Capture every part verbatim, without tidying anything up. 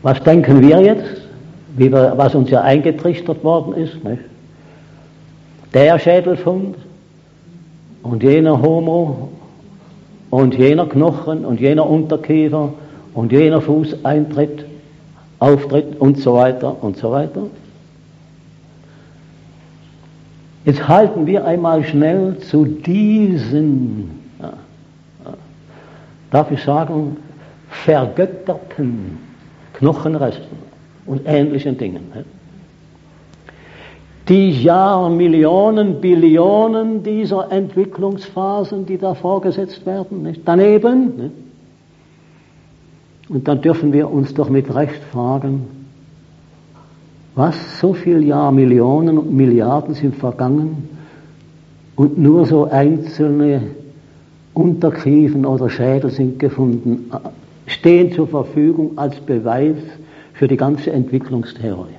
Was denken wir jetzt, wie wir, was uns ja eingetrichtert worden ist? Nicht? Der Schädelfund und jener Homo und jener Knochen und jener Unterkiefer und jener Fußeintritt, Auftritt und so weiter und so weiter. Jetzt halten wir einmal schnell zu diesen, ja, ja, darf ich sagen, vergötterten Knochenresten und ähnlichen Dingen. Die Jahrmillionen, Billionen dieser Entwicklungsphasen, die da vorgesetzt werden, nicht? Daneben. Nicht? Und dann dürfen wir uns doch mit Recht fragen, was, so viele Jahrmillionen und Milliarden sind vergangen und nur so einzelne Unterkiefen oder Schädel sind gefunden, stehen zur Verfügung als Beweis für die ganze Entwicklungstheorie.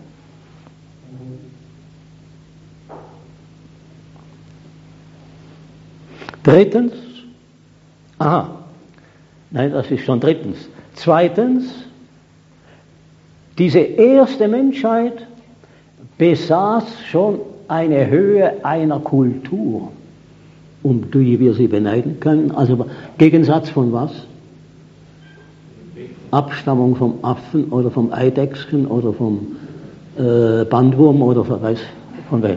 Drittens, aha, nein, das ist schon drittens. Zweitens, diese erste Menschheit besaß schon eine Höhe einer Kultur, um die wir sie beneiden können. Also Gegensatz von was? Abstammung vom Affen oder vom Eidechsen oder vom äh, Bandwurm oder von, weiß, von wem.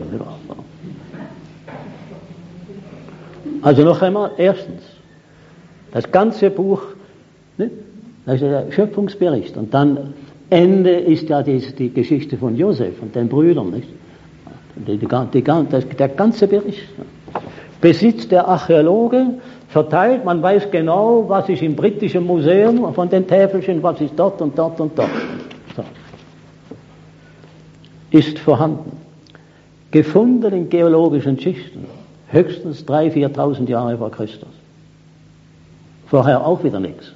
Also noch einmal, erstens, das ganze Buch, ne, das ist der Schöpfungsbericht und dann Ende ist ja die, die Geschichte von Josef und den Brüdern, nicht? Die, die, die, das, der ganze Bericht. Besitzt der Archäologe, verteilt, man weiß genau, was ist im britischen Museum von den Täfelchen, was ist dort und dort und dort. So. Ist vorhanden. Gefunden in geologischen Schichten, höchstens dreitausend, viertausend Jahre vor Christus. Vorher auch wieder nichts.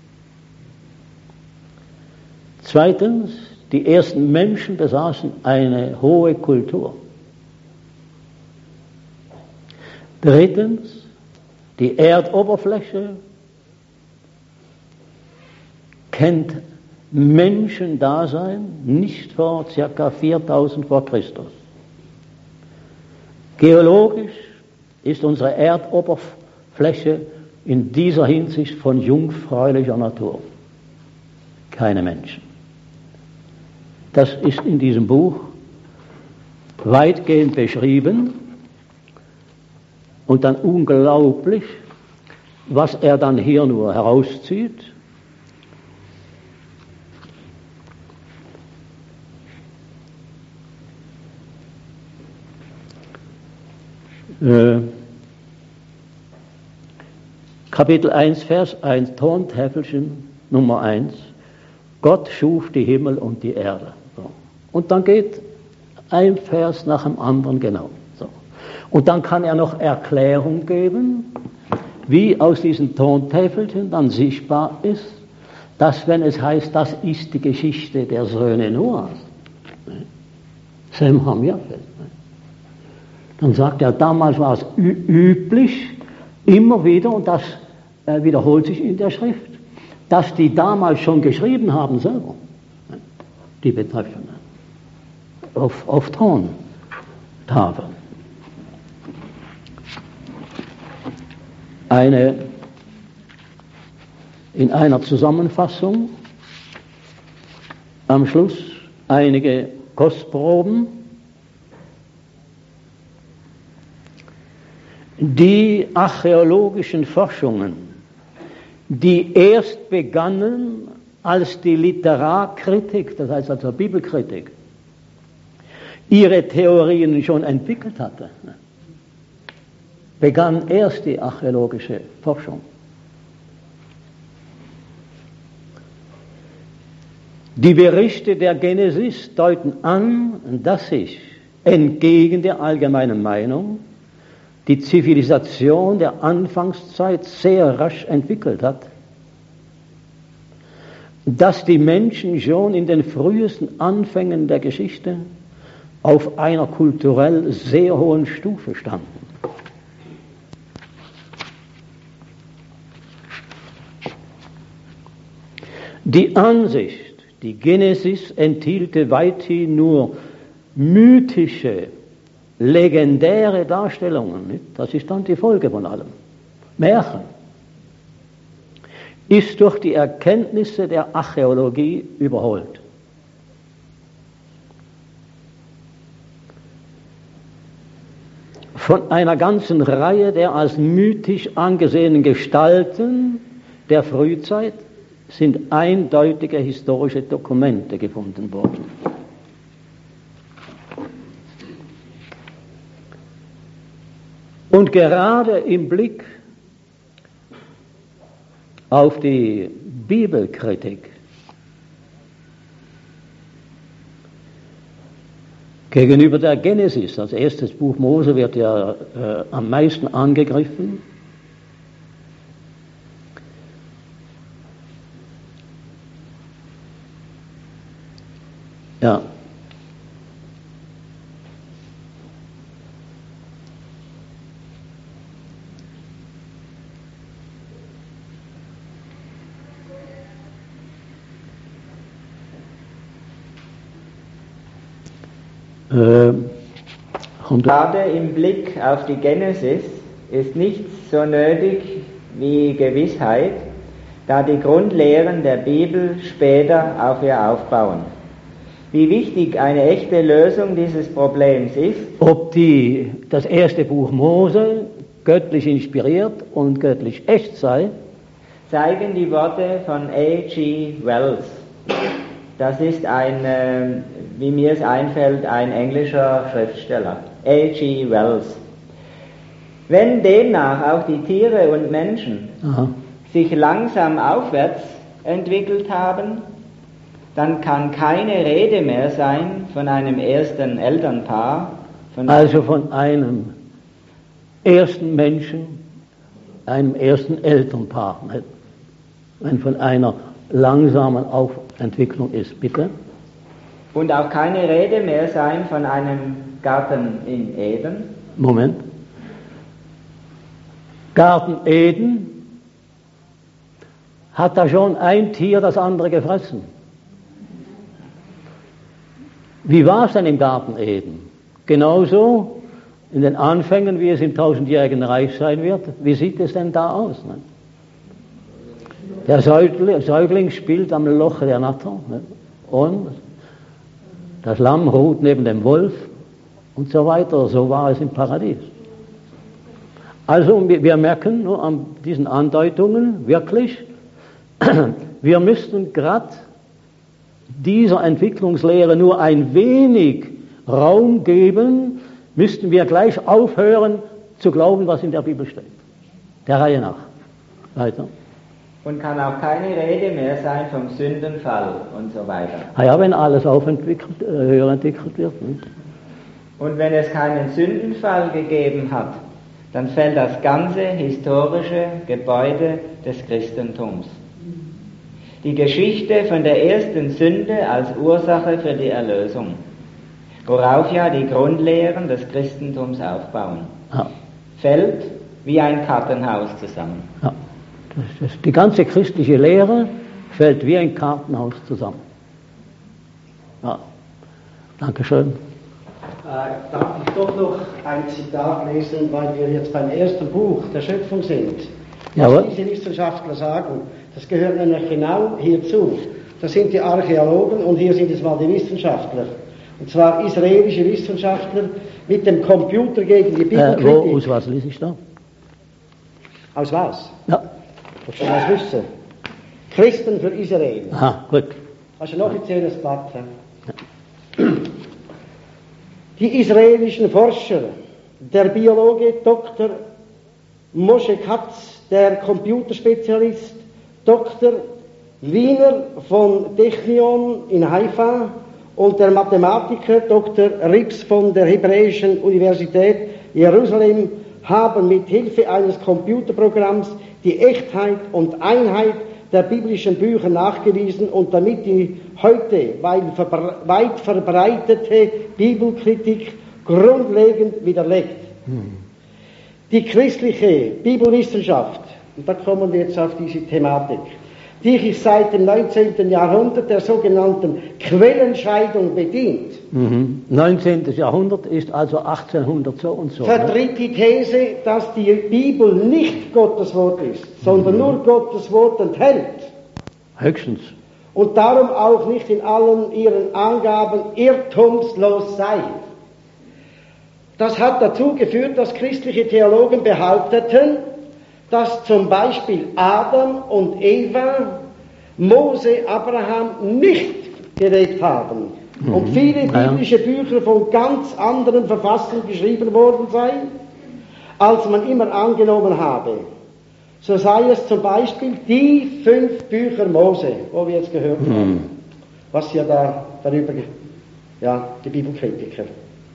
Zweitens, die ersten Menschen besaßen eine hohe Kultur. Drittens, die Erdoberfläche kennt Menschendasein nicht vor ca. viertausend vor Christus. Geologisch ist unsere Erdoberfläche in dieser Hinsicht von jungfräulicher Natur. Keine Menschen. Das ist in diesem Buch weitgehend beschrieben und dann unglaublich, was er dann hier nur herauszieht. Äh, Kapitel eins, Vers eins, Tontäfelchen Nummer eins. Gott schuf die Himmel und die Erde. So. Und dann geht ein Vers nach dem anderen genau. So. Und dann kann er noch Erklärung geben, wie aus diesen Tontäfelchen dann sichtbar ist, dass, wenn es heißt, das ist die Geschichte der Söhne Noahs, Sem, Ham, Japhet, dann sagt er, damals war es üblich, immer wieder, und das äh, wiederholt sich in der Schrift, dass die damals schon geschrieben haben selber, die Betreffenden, auf, auf Tontafeln. Eine, in einer Zusammenfassung am Schluss einige Kostproben, die archäologischen Forschungen, die erst begannen, als die Literarkritik, das heißt also Bibelkritik, ihre Theorien schon entwickelt hatte, begann erst die archäologische Forschung. Die Berichte der Genesis deuten an, dass sich entgegen der allgemeinen Meinung die Zivilisation der Anfangszeit sehr rasch entwickelt hat, dass die Menschen schon in den frühesten Anfängen der Geschichte auf einer kulturell sehr hohen Stufe standen. Die Ansicht, Die Genesis enthielte weithin nur mythische, legendäre Darstellungen. Nicht? Das ist dann die Folge von allem. Märchen. Ist durch die Erkenntnisse der Archäologie überholt. Von einer ganzen Reihe der als mythisch angesehenen Gestalten der Frühzeit sind eindeutige historische Dokumente gefunden worden. Und gerade im Blick auf die Bibelkritik gegenüber der Genesis, als erstes Buch Mose, wird ja äh, am meisten angegriffen. Ja. Gerade im Blick auf die Genesis ist nichts so nötig wie Gewissheit, da die Grundlehren der Bibel später auf ihr aufbauen. Wie wichtig eine echte Lösung dieses Problems ist, ob die, das erste Buch Mose göttlich inspiriert und göttlich echt sei, zeigen die Worte von A G Wells. Das ist ein, äh, wie mir es einfällt, ein englischer Schriftsteller, A G Wells. Wenn demnach auch die Tiere und Menschen Aha. sich langsam aufwärts entwickelt haben, dann kann keine Rede mehr sein von einem ersten Elternpaar. Von also von einem ersten Menschen, einem ersten Elternpaar, wenn von einer langsamen Aufentwicklung ist, bitte. Und auch keine Rede mehr sein von einem Garten in Eden. Moment. Garten Eden hat da schon ein Tier das andere gefressen. Wie war es denn im Garten Eden? Genauso in den Anfängen, wie es im tausendjährigen Reich sein wird. Wie sieht es denn da aus? Ne? Der Säugling, Säugling spielt am Loche der Natter, ne? Und das Lamm ruht neben dem Wolf und so weiter. So war es im Paradies. Also wir merken nur an diesen Andeutungen wirklich, wir müssten gerade dieser Entwicklungslehre nur ein wenig Raum geben, müssten wir gleich aufhören zu glauben, was in der Bibel steht. Der Reihe nach. Weiter. Und kann auch keine Rede mehr sein vom Sündenfall und so weiter. Ah ja, wenn alles aufentwickelt, äh, höher entwickelt wird. Ne? Und wenn es keinen Sündenfall gegeben hat, dann fällt das ganze historische Gebäude des Christentums. Die Geschichte von der ersten Sünde als Ursache für die Erlösung, worauf ja die Grundlehren des Christentums aufbauen, ja. fällt wie ein Kartenhaus zusammen. Ja. Das, das, die ganze christliche Lehre fällt wie ein Kartenhaus zusammen. Ja. Dankeschön. Äh, darf ich doch noch ein Zitat lesen, weil wir jetzt beim ersten Buch der Schöpfung sind. Was Jawohl. diese Wissenschaftler sagen, das gehört nämlich genau hierzu. Das sind die Archäologen und hier sind es mal die Wissenschaftler. Und zwar israelische Wissenschaftler mit dem Computer gegen die Bibelkritik. Äh, wo, aus was lese ich da? Aus was? Ja. Das schon was wissen. Christen für Israel. Aha, gut. Das ist ein offizielles Blatt. Ja. Die israelischen Forscher, der Biologe Doktor Moshe Katz, der Computerspezialist Doktor Wiener von Technion in Haifa und der Mathematiker Doktor Rips von der Hebräischen Universität Jerusalem haben mit Hilfe eines Computerprogramms die Echtheit und Einheit der biblischen Bücher nachgewiesen und damit die heute weit verbreitete Bibelkritik grundlegend widerlegt. Hm. Die christliche Bibelwissenschaft, und da kommen wir jetzt auf diese Thematik, die sich seit dem neunzehnten Jahrhundert der sogenannten Quellenscheidung bedient. Mhm. neunzehnten. Jahrhundert ist also achtzehnhundert so und so. Vertritt die These, dass die Bibel nicht Gottes Wort ist, sondern mhm. nur Gottes Wort enthält. Höchstens. Und darum auch nicht in allen ihren Angaben irrtumslos sei. Das hat dazu geführt, dass christliche Theologen behaupteten, dass zum Beispiel Adam und Eva Mose, Abraham nicht geredet haben mhm. und viele biblische Bücher von ganz anderen Verfassern geschrieben worden seien, als man immer angenommen habe. So sei es zum Beispiel die fünf Bücher Mose, wo wir jetzt gehört mhm. haben, was ja da darüber, ja, die Bibelkritiker.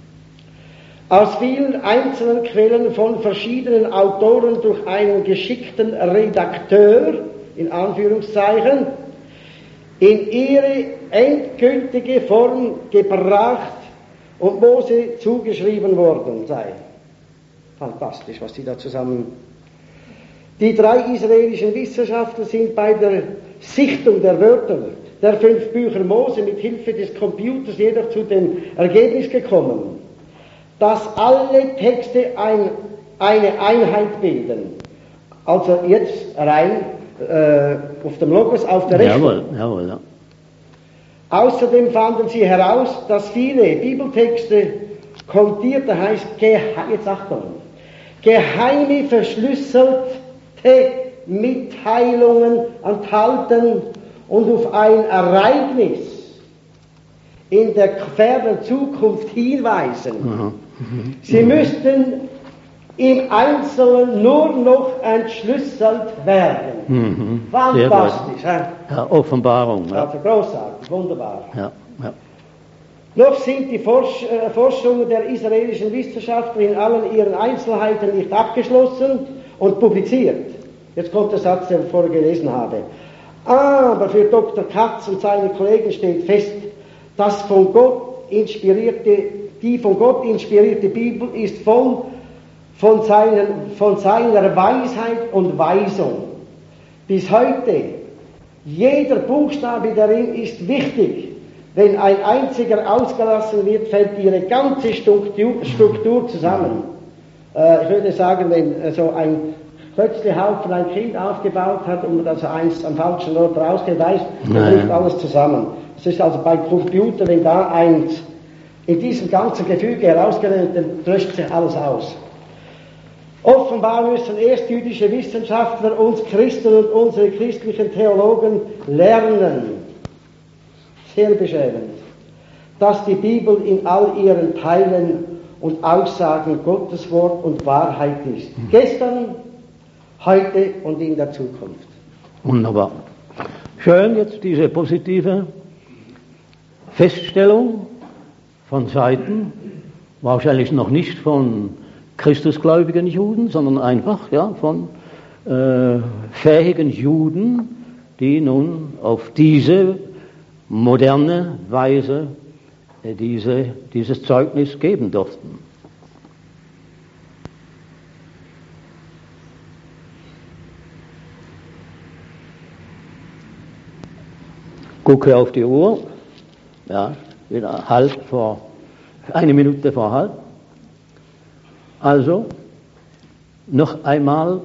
Aus vielen einzelnen Quellen von verschiedenen Autoren durch einen geschickten Redakteur, in Anführungszeichen, in ihre endgültige Form gebracht und Mose zugeschrieben worden sei. Fantastisch, was die da zusammen... Die drei israelischen Wissenschaftler sind bei der Sichtung der Wörter der fünf Bücher Mose mit Hilfe des Computers jedoch zu dem Ergebnis gekommen, dass alle Texte ein, eine Einheit bilden. Also jetzt rein äh, auf dem Logos, auf der Rechnung. Jawohl, jawohl, ja. Außerdem fanden sie heraus, dass viele Bibeltexte kontierte heißt, jetzt Achtung, geheime, verschlüsselte Mitteilungen enthalten und auf ein Ereignis in der fernen Zukunft hinweisen. Mhm. Mhm. Sie müssten im Einzelnen nur noch entschlüsselt werden. Mhm. Fantastisch. Ja? Ja, Offenbarung. Ja. Also großartig, wunderbar. Ja, ja. Noch sind die Forsch äh, Forschungen der israelischen Wissenschaftler in allen ihren Einzelheiten nicht abgeschlossen und publiziert. Jetzt kommt der Satz, den ich vorher gelesen habe. Aber für Doktor Katz und seine Kollegen steht fest, dass von Gott inspirierte, die von Gott inspirierte Bibel ist voll von, seinen, von seiner Weisheit und Weisung. Bis heute, jeder Buchstabe darin ist wichtig. Wenn ein einziger ausgelassen wird, fällt ihre ganze Struktur, Struktur zusammen. Äh, ich würde sagen, wenn äh, so ein Klötzlehaufen ein Kind aufgebaut hat und also eins am falschen Ort rausgeht, weiß, dann bricht alles zusammen. Es ist also bei Computer, wenn da eins in diesem ganzen Gefüge herausgenommen wird, dann löscht sich alles aus. Offenbar müssen erst jüdische Wissenschaftler uns Christen und unsere christlichen Theologen lernen, sehr beschämend, dass die Bibel in all ihren Teilen und Aussagen Gottes Wort und Wahrheit ist. Mhm. Gestern, heute und in der Zukunft. Wunderbar. Schön jetzt diese positive Feststellung von Seiten, wahrscheinlich noch nicht von christusgläubigen Juden, sondern einfach ja, von äh, fähigen Juden, die nun auf diese moderne Weise äh, diese, dieses Zeugnis geben durften. Gucke auf die Uhr, ja, wieder halb vor, eine Minute vor halb. Also, noch einmal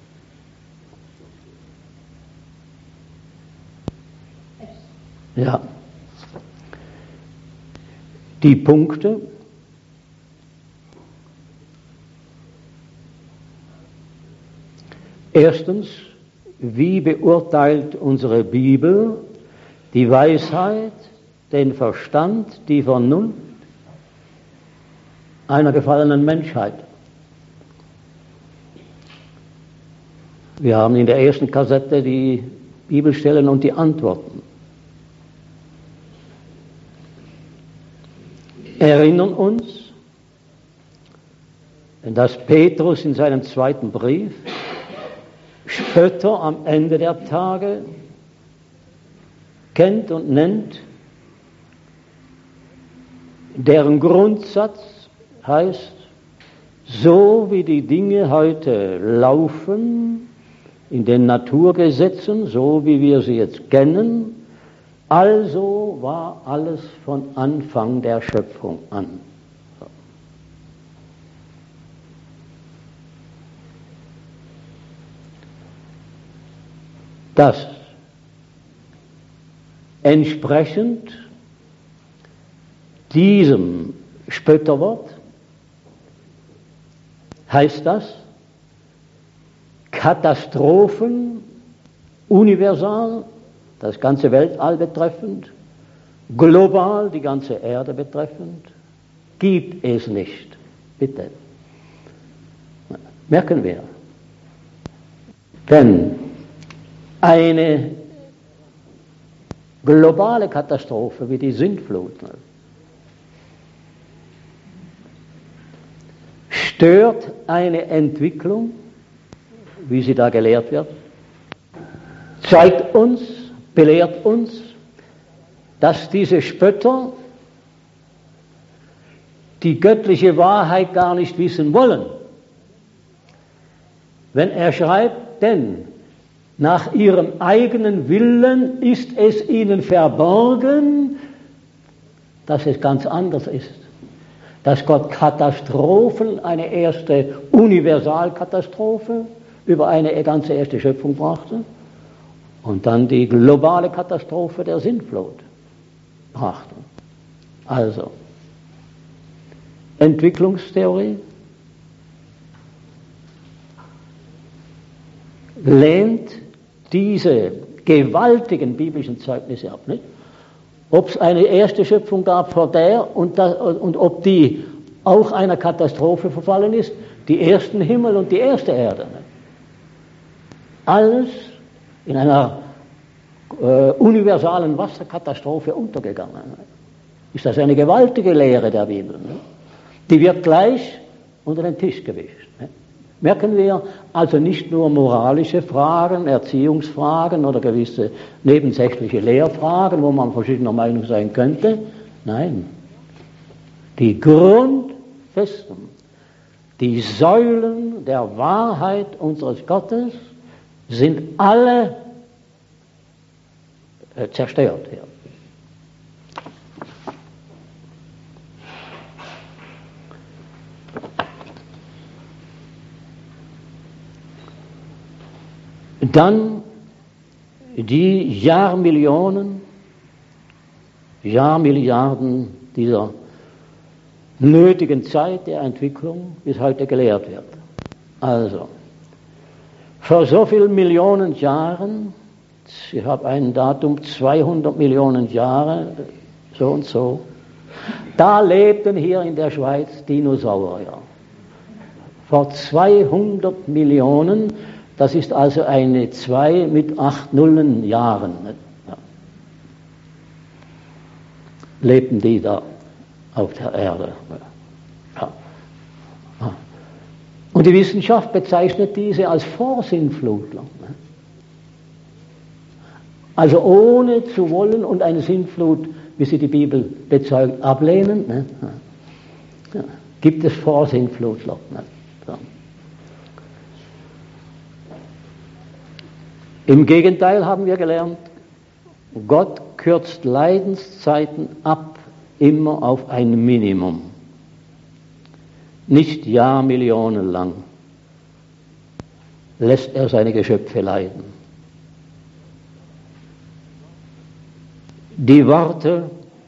ja, die Punkte, erstens, wie beurteilt unsere Bibel die Weisheit, den Verstand, die Vernunft einer gefallenen Menschheit? Wir haben in der ersten Kassette die Bibelstellen und die Antworten. Erinnern uns, dass Petrus in seinem zweiten Brief Spötter am Ende der Tage kennt und nennt, deren Grundsatz heißt, so wie die Dinge heute laufen, in den Naturgesetzen, so wie wir sie jetzt kennen. Also war alles von Anfang der Schöpfung an. Das entsprechend diesem Spötterwort heißt das Katastrophen universal, das ganze Weltall betreffend, global die ganze Erde betreffend, gibt es nicht. Bitte. Merken wir. Denn eine globale Katastrophe wie die Sintflut stört eine Entwicklung, wie sie da gelehrt wird, zeigt uns, belehrt uns, dass diese Spötter die göttliche Wahrheit gar nicht wissen wollen. Wenn er schreibt, denn nach ihrem eigenen Willen ist es ihnen verborgen, dass es ganz anders ist. Dass Gott Katastrophen, eine erste Universalkatastrophe über eine ganze erste Schöpfung brachte und dann die globale Katastrophe der Sintflut brachte. Also, Entwicklungstheorie lehnt diese gewaltigen biblischen Zeugnisse ab, nicht? Ob es eine erste Schöpfung gab vor der und, das, und ob die auch einer Katastrophe verfallen ist, die ersten Himmel und die erste Erde. Nicht? Alles in einer äh, universalen Wasserkatastrophe untergegangen. Nicht? Ist das eine gewaltige Lehre der Bibel? Nicht? Die wird gleich unter den Tisch gewischt. Nicht? Merken wir also nicht nur moralische Fragen, Erziehungsfragen oder gewisse nebensächliche Lehrfragen, wo man verschiedener Meinung sein könnte. Nein, die Grundfesten, die Säulen der Wahrheit unseres Gottes sind alle äh, zerstört hier. Dann die Jahrmillionen, Jahrmilliarden dieser nötigen Zeit der Entwicklung bis heute gelehrt wird. Also, vor so vielen Millionen Jahren, ich habe ein Datum, zweihundert Millionen Jahre, so und so, da lebten hier in der Schweiz Dinosaurier. Vor zweihundert Millionen, das ist also eine zwei mit acht Nullen Jahren, ja, lebten die da auf der Erde. Ja. Und die Wissenschaft bezeichnet diese als Vorsintflutler. Also ohne zu wollen und eine Sintflut, wie sie die Bibel bezeugt, ablehnen, ne? Ja. Gibt es Vorsintflutler. Ne? So. Im Gegenteil haben wir gelernt, Gott kürzt Leidenszeiten ab, immer auf ein Minimum. Nicht Jahrmillionen lang lässt er seine Geschöpfe leiden. Die Worte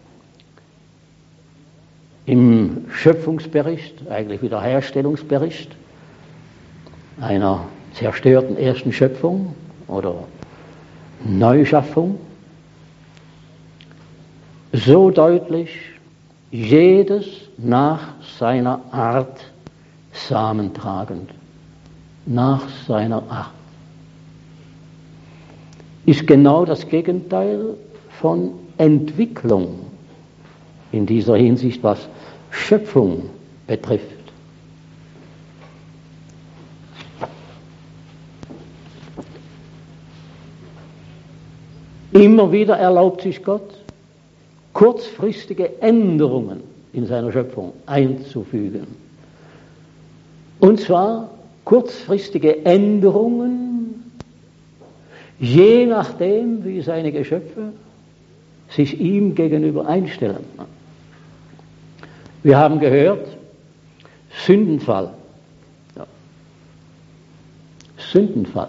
im Schöpfungsbericht, eigentlich Wiederherstellungsbericht einer zerstörten ersten Schöpfung oder Neuschaffung, so deutlich, jedes nach seiner Art Samen tragend, nach seiner Art, ist genau das Gegenteil von Entwicklung in dieser Hinsicht, was Schöpfung betrifft. Immer wieder erlaubt sich Gott, kurzfristige Änderungen in seiner Schöpfung einzufügen. Und zwar kurzfristige Änderungen je nachdem, wie seine Geschöpfe sich ihm gegenüber einstellen. Wir haben gehört, Sündenfall. Ja. Sündenfall.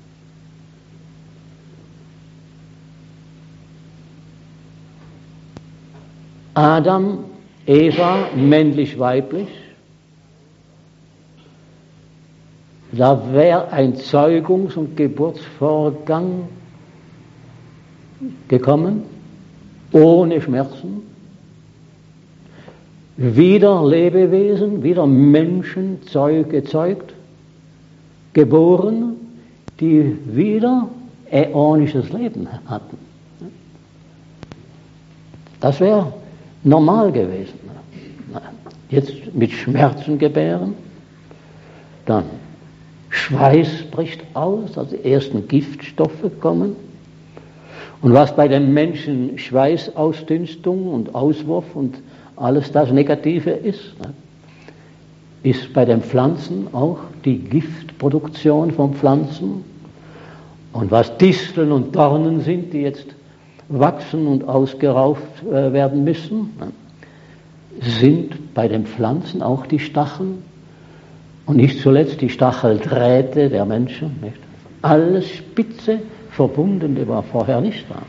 Adam, Eva, männlich-weiblich. Da wäre ein Zeugungs- und Geburtsvorgang gekommen, ohne Schmerzen. Wieder Lebewesen, wieder Menschen gezeugt, geboren, die wieder äonisches Leben hatten. Das wäre normal gewesen. Jetzt mit Schmerzen gebären, dann Schweiß bricht aus, also die ersten Giftstoffe kommen. Und was bei den Menschen Schweißausdünstung und Auswurf und alles das Negative ist, ist bei den Pflanzen auch die Giftproduktion von Pflanzen. Und was Disteln und Dornen sind, die jetzt wachsen und ausgerauft werden müssen, sind bei den Pflanzen auch die Stacheln und nicht zuletzt die Stacheldrähte der Menschen. Nicht? Alles spitze verbunden, die war vorher nicht da.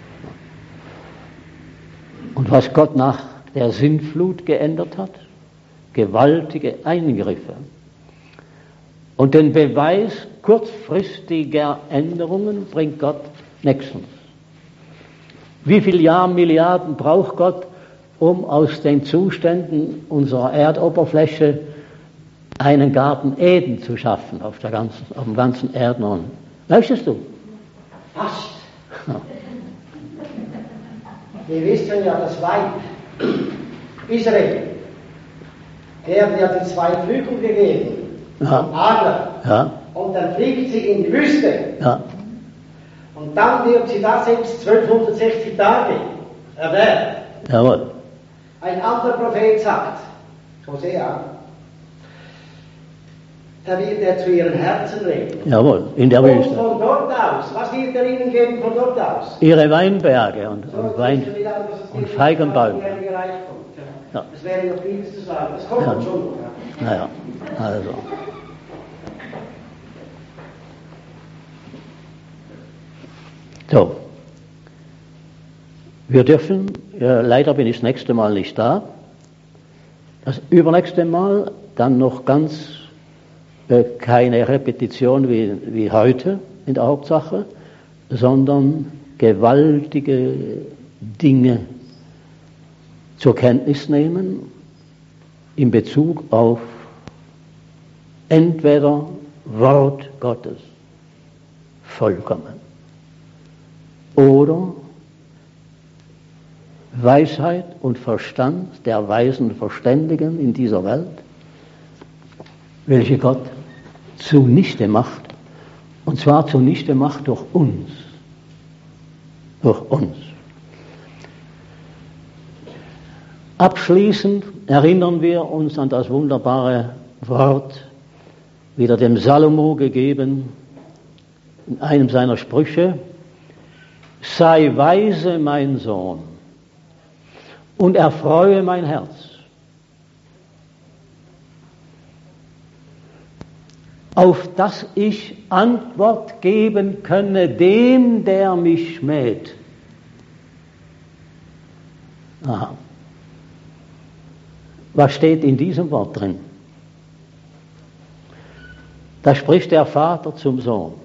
Und was Gott nach der Sintflut geändert hat, gewaltige Eingriffe. Und den Beweis kurzfristiger Änderungen bringt Gott nächstens. Wie viele Jahr, Milliarden braucht Gott, um aus den Zuständen unserer Erdoberfläche einen Garten Eden zu schaffen auf, der ganzen, auf dem ganzen Erdraum? Möchtest du? Fast. Ja. Wir wissen ja, das Weib Israel, der hat ja die zwei Flügel gegeben, ja. den Adler, ja. und dann fliegt sie in die Wüste. Ja. Und dann wird sie da selbst zwölfhundertsechzig Tage erwähnt. Jawohl. Ein anderer Prophet sagt, Hosea, da wird er zu ihren Herzen reden. Jawohl, in der und Wüste. Von dort aus, was wird er ihnen geben von dort aus? Ihre Weinberge und, So, und, Wein, und und Feigenbäume. Ja. Es wäre noch vieles zu sagen. Das kommt Ja. schon noch. Ja. Naja, also. So. Wir dürfen, ja, leider bin ich das nächste Mal nicht da, das übernächste Mal dann noch ganz äh, keine Repetition wie, wie heute in der Hauptsache, sondern gewaltige Dinge zur Kenntnis nehmen in Bezug auf entweder Wort Gottes vollkommen oder Weisheit und Verstand der weisen Verständigen in dieser Welt, welche Gott zunichte macht, und zwar zunichte macht durch uns, durch uns. Abschließend erinnern wir uns an das wunderbare Wort, wieder dem Salomo gegeben, in einem seiner Sprüche: Sei weise, mein Sohn, und erfreue mein Herz. Auf das ich Antwort geben könne dem, der mich schmäht. Aha. Was steht in diesem Wort drin? Da spricht der Vater zum Sohn.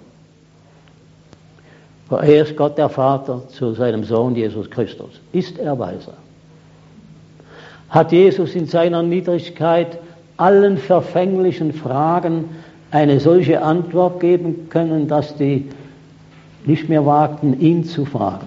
Er ist Gott der Vater zu seinem Sohn Jesus Christus. Ist er weise? Hat Jesus in seiner Niedrigkeit allen verfänglichen Fragen eine solche Antwort geben können, dass die nicht mehr wagten, ihn zu fragen?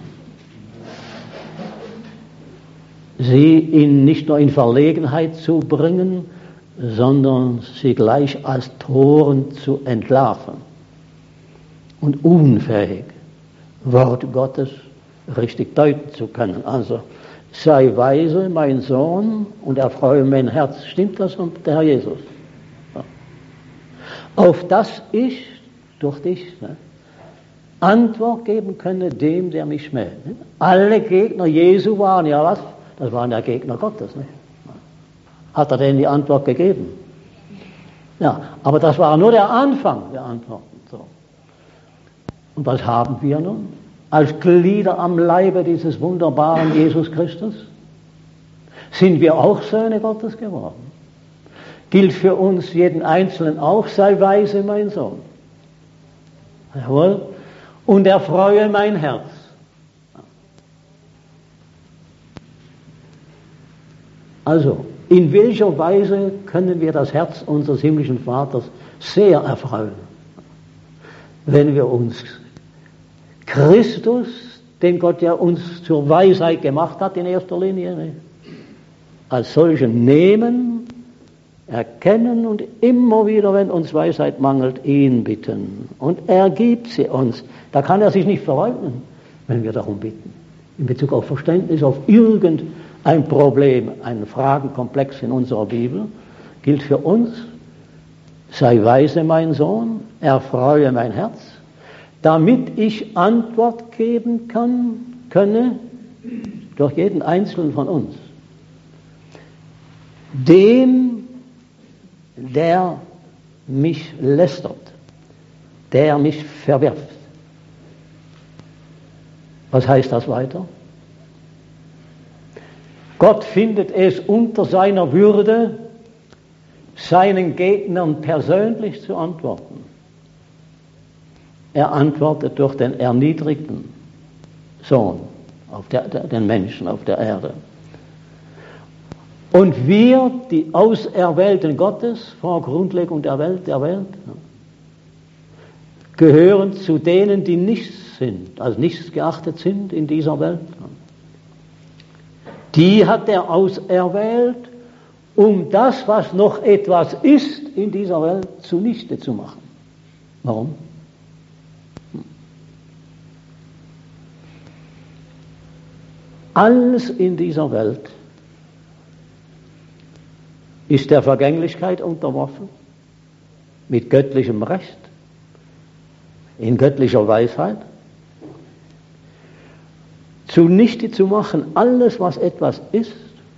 Sie ihn nicht nur in Verlegenheit zu bringen, sondern sie gleich als Toren zu entlarven und unfähig, Wort Gottes richtig deuten zu können. Also, sei weise, mein Sohn, und erfreue mein Herz. Stimmt das, der Herr Jesus? Ja. Auf das ich durch dich, ne, Antwort geben könne dem, der mich schmäht. Alle Gegner Jesu waren ja was? Das waren ja Gegner Gottes. Nicht? Hat er denen die Antwort gegeben? Ja, aber das war nur der Anfang der Antworten. So. Und was haben wir nun? Als Glieder am Leibe dieses wunderbaren Jesus Christus? Sind wir auch Söhne Gottes geworden? Gilt für uns jeden Einzelnen auch, sei weise, mein Sohn. Jawohl. Und erfreue mein Herz. Also, in welcher Weise können wir das Herz unseres himmlischen Vaters sehr erfreuen? Wenn wir uns Christus, den Gott ja uns zur Weisheit gemacht hat in erster Linie, ne, als solchen nehmen, erkennen und immer wieder, wenn uns Weisheit mangelt, ihn bitten. Und er gibt sie uns. Da kann er sich nicht verleugnen, wenn wir darum bitten. In Bezug auf Verständnis, auf irgendein Problem, einen Fragenkomplex in unserer Bibel, gilt für uns, sei weise, mein Sohn, erfreue mein Herz, damit ich Antwort geben kann, könne, durch jeden Einzelnen von uns, dem, der mich lästert, der mich verwirft. Was heißt das weiter? Gott findet es unter seiner Würde, seinen Gegnern persönlich zu antworten. Er antwortet durch den erniedrigten Sohn, auf der, der, den Menschen auf der Erde. Und wir, die Auserwählten Gottes, vor Grundlegung der Welt, der Welt, gehören zu denen, die nichts sind, als nichts geachtet sind in dieser Welt. Die hat er auserwählt, um das, was noch etwas ist in dieser Welt, zunichte zu machen. Warum? Alles in dieser Welt ist der Vergänglichkeit unterworfen, mit göttlichem Recht, in göttlicher Weisheit, zunichte zu machen, alles, was etwas ist,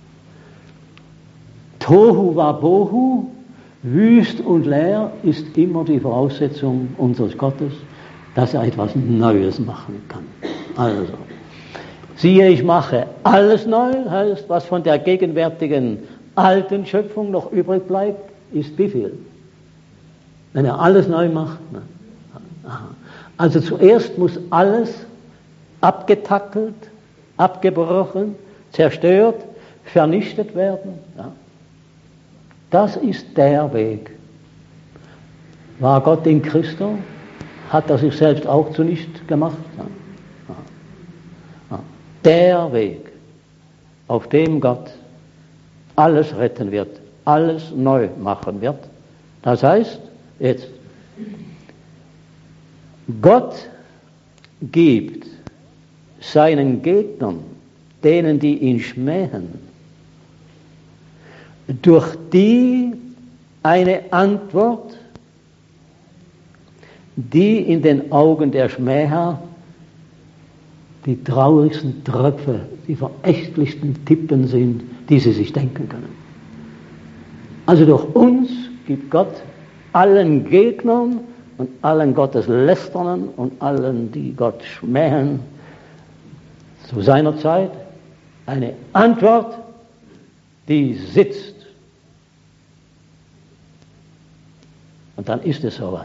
Tohu Wabohu, wüst und leer, ist immer die Voraussetzung unseres Gottes, dass er etwas Neues machen kann. Also, siehe, ich mache alles neu, heißt, was von der gegenwärtigen alten Schöpfung noch übrig bleibt, ist wie viel? Wenn er alles neu macht. Ne? Also zuerst muss alles abgetackelt, abgebrochen, zerstört, vernichtet werden. Ja. Das ist der Weg. War Gott in Christo? Hat er sich selbst auch zunichte gemacht? Ja. Ja. Der Weg, auf dem Gott alles retten wird, alles neu machen wird. Das heißt, jetzt, Gott gibt seinen Gegnern, denen, die ihn schmähen, durch die eine Antwort, die in den Augen der Schmäher die traurigsten Tröpfe, die verächtlichsten Tippen sind, die sie sich denken können. Also durch uns gibt Gott allen Gegnern und allen Gotteslästerern und allen, die Gott schmähen, zu seiner Zeit eine Antwort, die sitzt. Und dann ist es soweit.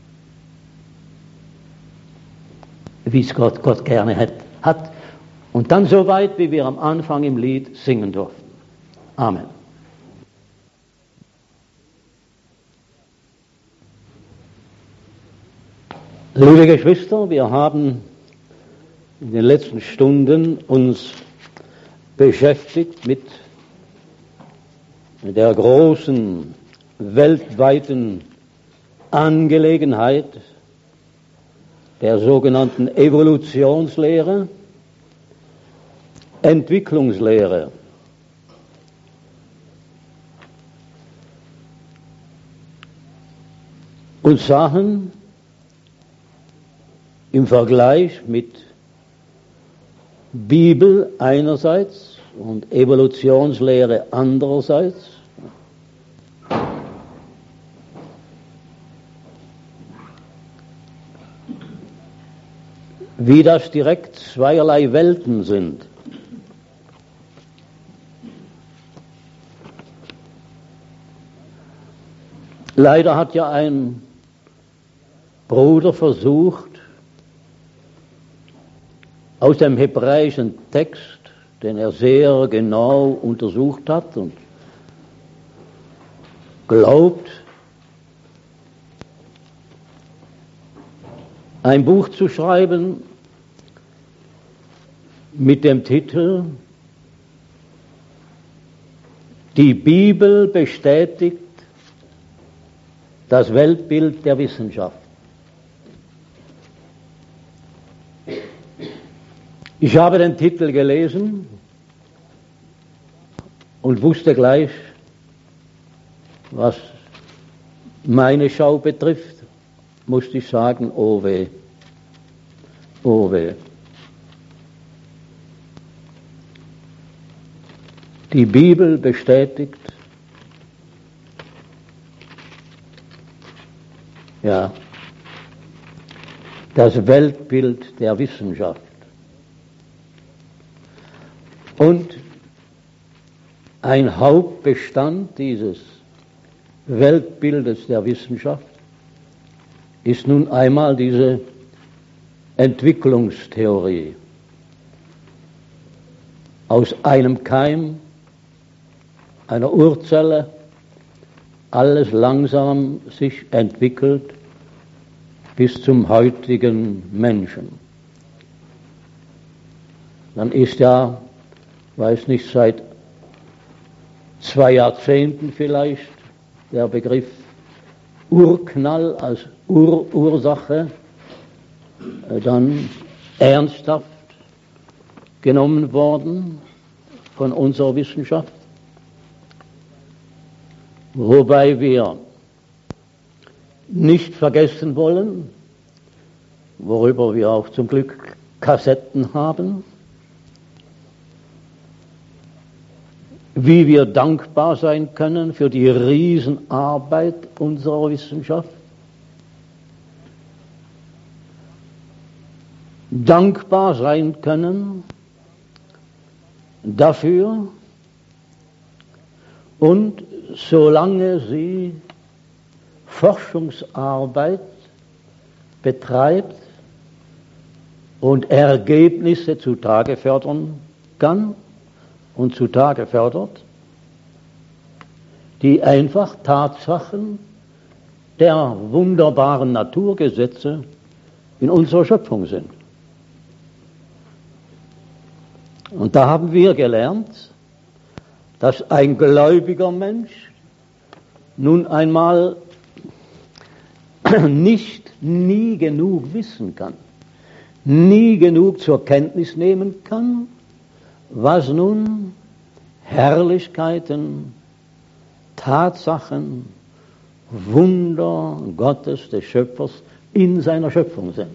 Wie es Gott, Gott gerne hat, hat. Und dann so weit, wie wir am Anfang im Lied singen durften. Amen. Liebe Geschwister, wir haben in den letzten Stunden uns beschäftigt mit der großen weltweiten Angelegenheit der sogenannten Evolutionslehre, Entwicklungslehre. Und sahen, im Vergleich mit Bibel einerseits und Evolutionslehre andererseits wie das direkt zweierlei Welten sind. Leider hat ja ein Bruder versucht, aus dem hebräischen Text, den er sehr genau untersucht hat und glaubt, ein Buch zu schreiben mit dem Titel Die Bibel bestätigt das Weltbild der Wissenschaft. Ich habe den Titel gelesen und wusste gleich, was meine Schau betrifft, musste ich sagen, oh weh, oh weh. Die Bibel bestätigt, ja, das Weltbild der Wissenschaft. Und ein Hauptbestand dieses Weltbildes der Wissenschaft ist nun einmal diese Entwicklungstheorie. Aus einem Keim, einer Urzelle, alles langsam sich entwickelt bis zum heutigen Menschen. Dann ist ja, weiß nicht, seit zwei Jahrzehnten vielleicht der Begriff Urknall als Ur Ursache äh, dann ernsthaft genommen worden von unserer Wissenschaft. Wobei wir nicht vergessen wollen, worüber wir auch zum Glück Kassetten haben, wie wir dankbar sein können für die Riesenarbeit unserer Wissenschaft, dankbar sein können dafür, und solange sie Forschungsarbeit betreibt und Ergebnisse zutage fördern kann und zutage fördert, die einfach Tatsachen der wunderbaren Naturgesetze in unserer Schöpfung sind. Und da haben wir gelernt, dass ein gläubiger Mensch nun einmal nicht nie genug wissen kann, nie genug zur Kenntnis nehmen kann, was nun Herrlichkeiten, Tatsachen, Wunder Gottes, des Schöpfers in seiner Schöpfung sind.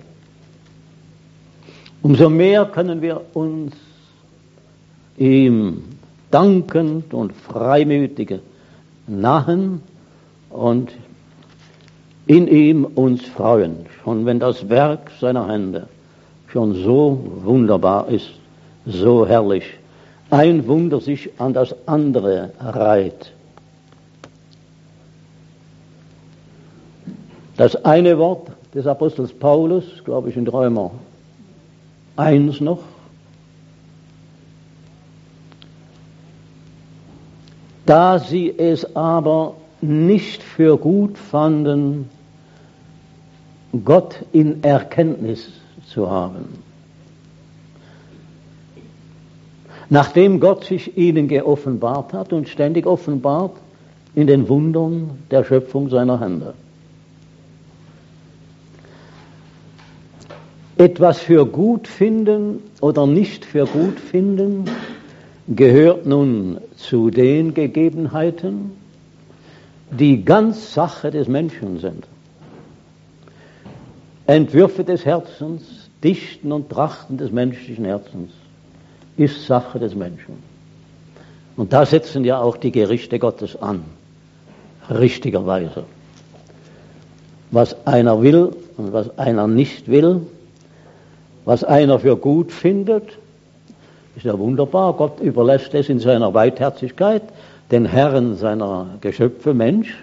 Umso mehr können wir uns ihm dankend und freimütig nahen und in ihm uns freuen, schon wenn das Werk seiner Hände schon so wunderbar ist, so herrlich, ein Wunder sich an das andere reiht. Das eine Wort des Apostels Paulus, glaube ich in Römer eins noch, da sie es aber nicht für gut fanden, Gott in Erkenntnis zu haben. Nachdem Gott sich ihnen geoffenbart hat und ständig offenbart in den Wundern der Schöpfung seiner Hände. Etwas für gut finden oder nicht für gut finden gehört nun zu den Gegebenheiten, die ganz Sache des Menschen sind. Entwürfe des Herzens, Dichten und Trachten des menschlichen Herzens ist Sache des Menschen. Und da setzen ja auch die Gerichte Gottes an, richtigerweise. Was einer will und was einer nicht will, was einer für gut findet, ist ja wunderbar. Gott überlässt es in seiner Weitherzigkeit den Herren seiner Geschöpfe, Mensch,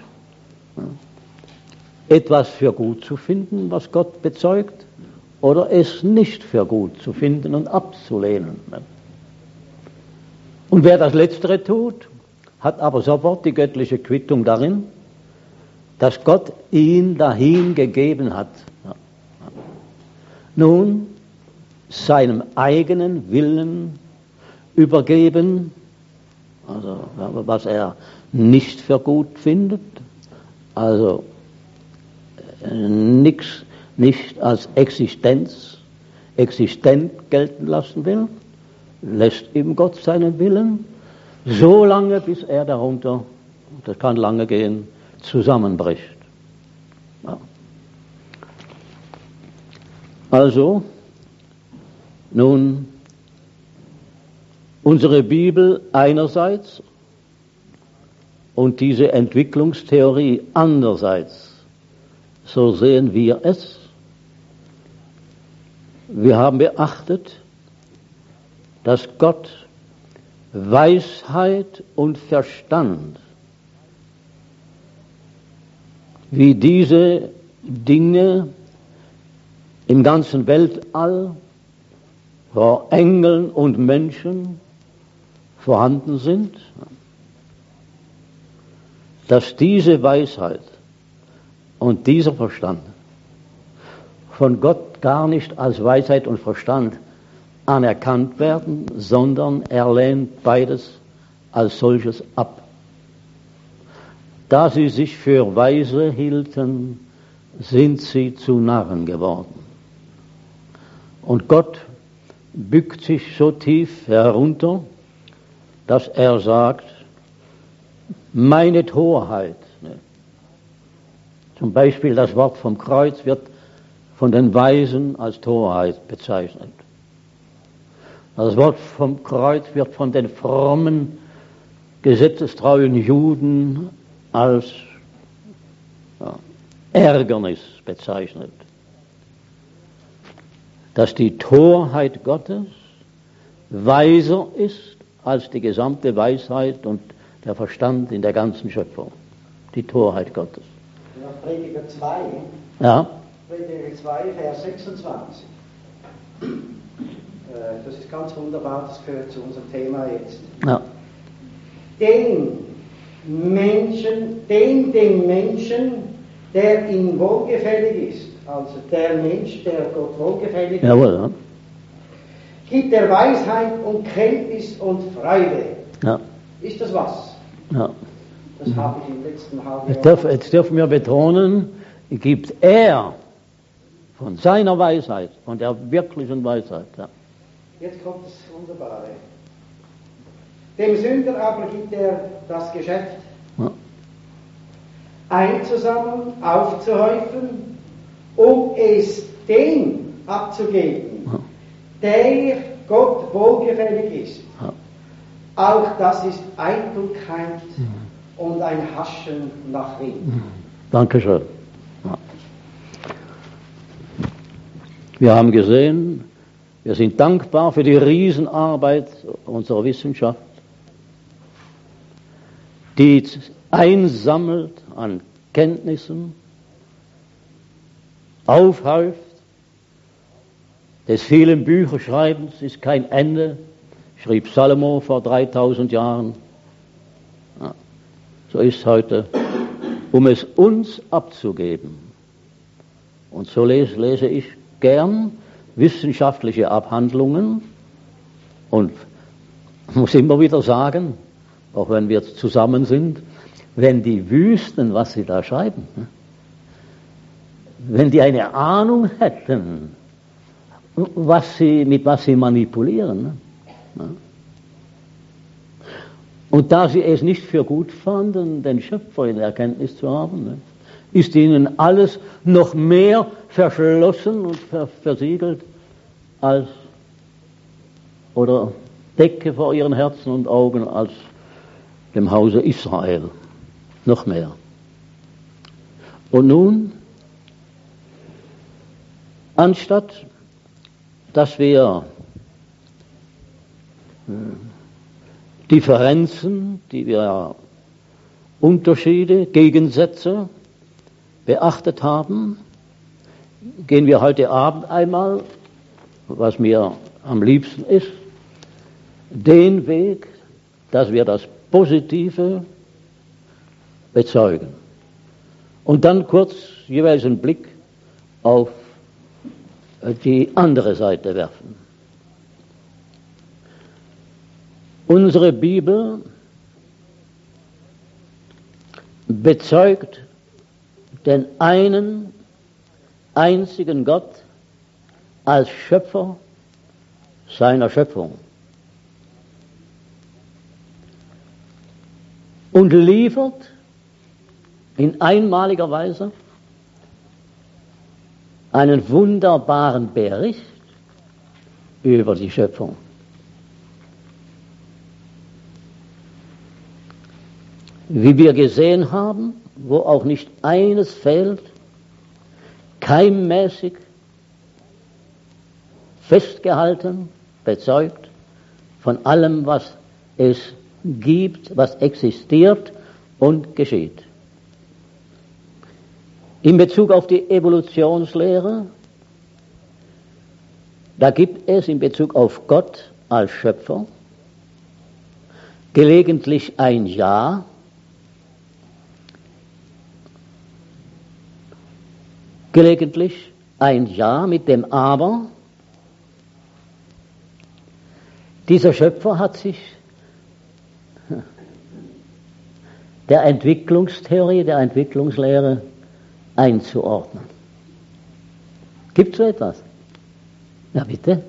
etwas für gut zu finden, was Gott bezeugt, oder es nicht für gut zu finden und abzulehnen. Und wer das Letztere tut, hat aber sofort die göttliche Quittung darin, dass Gott ihn dahin gegeben hat. Nun, seinem eigenen Willen übergeben, also was er nicht für gut findet, also nichts nicht als Existenz, existent gelten lassen will, lässt ihm Gott seinen Willen, so lange, bis er darunter, das kann lange gehen, zusammenbricht. Ja. Also, nun, unsere Bibel einerseits und diese Entwicklungstheorie andererseits, so sehen wir es. Wir haben beachtet, dass Gott Weisheit und Verstand, wie diese Dinge im ganzen Weltall vor Engeln und Menschen vorhanden sind, dass diese Weisheit und dieser Verstand von Gott gar nicht als Weisheit und Verstand anerkannt werden, sondern er lehnt beides als solches ab. Da sie sich für weise hielten, sind sie zu Narren geworden. Und Gott bückt sich so tief herunter, dass er sagt, meine Torheit. Zum Beispiel das Wort vom Kreuz wird von den Weisen als Torheit bezeichnet. Das Wort vom Kreuz wird von den frommen, gesetzestreuen Juden als ja, Ärgernis bezeichnet. Dass die Torheit Gottes weiser ist als die gesamte Weisheit und der Verstand in der ganzen Schöpfung. Die Torheit Gottes. Ja, Prediger zwei. Ja. Prediger zwei, Vers sechsundzwanzig. Das ist ganz wunderbar, das gehört zu unserem Thema jetzt. Ja. Den Menschen, den dem Menschen, der ihm wohlgefällig ist, also der Mensch, der Gott wohlgefällig ist, Jawohl, ja. gibt er Weisheit und Kenntnis und Freude. Ja. Ist das was? Ja. Das mhm. habe ich im letzten halben Jetzt, darf, jetzt dürfen wir betonen, gibt er von seiner Weisheit, von der wirklichen Weisheit. Ja. Jetzt kommt das Wunderbare. Dem Sünder aber gibt er das Geschäft, Ja. einzusammeln, aufzuhäufen, um es dem abzugeben, Ja. der Gott wohlgefällig ist. Ja. Auch das ist Eitelkeit Ja. und ein Haschen nach Wind. Dankeschön. Ja. Wir haben gesehen, wir sind dankbar für die Riesenarbeit unserer Wissenschaft, die einsammelt an Kenntnissen, aufhäuft. Des vielen Bücherschreibens ist kein Ende, schrieb Salomo vor dreitausend Jahren. Ja, so ist es heute, um es uns abzugeben. Und so lese, lese ich gern wissenschaftliche Abhandlungen und muss immer wieder sagen, auch wenn wir zusammen sind, wenn die wüssten, was sie da schreiben, wenn die eine Ahnung hätten, was sie, mit was sie manipulieren. Und da sie es nicht für gut fanden, den Schöpfer in Erkenntnis zu haben, ist ihnen alles noch mehr verschlossen und versiegelt als, oder Decke vor ihren Herzen und Augen als dem Hause Israel. Noch mehr. Und nun, anstatt dass wir Differenzen, die wir Unterschiede, Gegensätze beachtet haben, gehen wir heute Abend einmal, was mir am liebsten ist, den Weg, dass wir das Positive bezeugen. Und dann kurz jeweils einen Blick auf die andere Seite werfen. Unsere Bibel bezeugt den einen einzigen Gott als Schöpfer seiner Schöpfung und liefert in einmaliger Weise einen wunderbaren Bericht über die Schöpfung. Wie wir gesehen haben, wo auch nicht eines fehlt, keimmäßig festgehalten, bezeugt von allem, was es gibt, was existiert und geschieht. In Bezug auf die Evolutionslehre, da gibt es in Bezug auf Gott als Schöpfer gelegentlich ein Ja, gelegentlich ein Ja mit dem Aber. Dieser Schöpfer hat sich der Entwicklungstheorie, der Entwicklungslehre einzuordnen. Gibt es so etwas? Ja, bitte.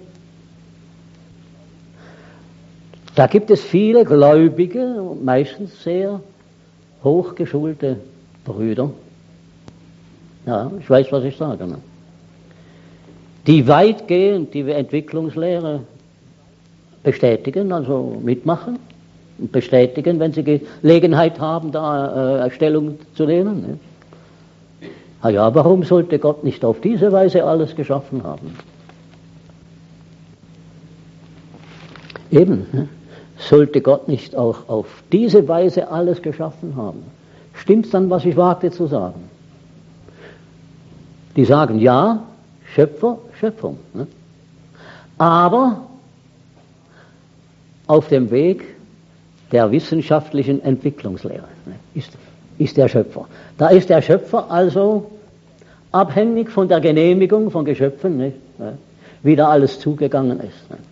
Da gibt es viele gläubige, meistens sehr hochgeschulte Brüder. Ja, ich weiß, was ich sage. Ne? Die weitgehend die Entwicklungslehre bestätigen, also mitmachen und bestätigen, wenn sie Gelegenheit haben, da äh, Stellung zu nehmen. Ne? Ah ja, warum sollte Gott nicht auf diese Weise alles geschaffen haben? Eben, ne? Sollte Gott nicht auch auf diese Weise alles geschaffen haben? Stimmt's dann, was ich wagte zu sagen? Die sagen, ja, Schöpfer, Schöpfung. Ne? Aber auf dem Weg der wissenschaftlichen Entwicklungslehre ne, ist, ist der Schöpfer. Da ist der Schöpfer also abhängig von der Genehmigung von Geschöpfen, ne, wie da alles zugegangen ist. Ne.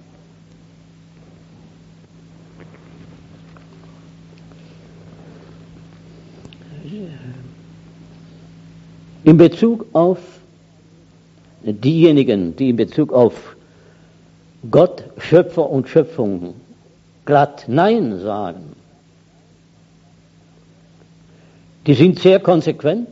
In Bezug auf diejenigen, die in Bezug auf Gott, Schöpfer und Schöpfung glatt Nein sagen, die sind sehr konsequent,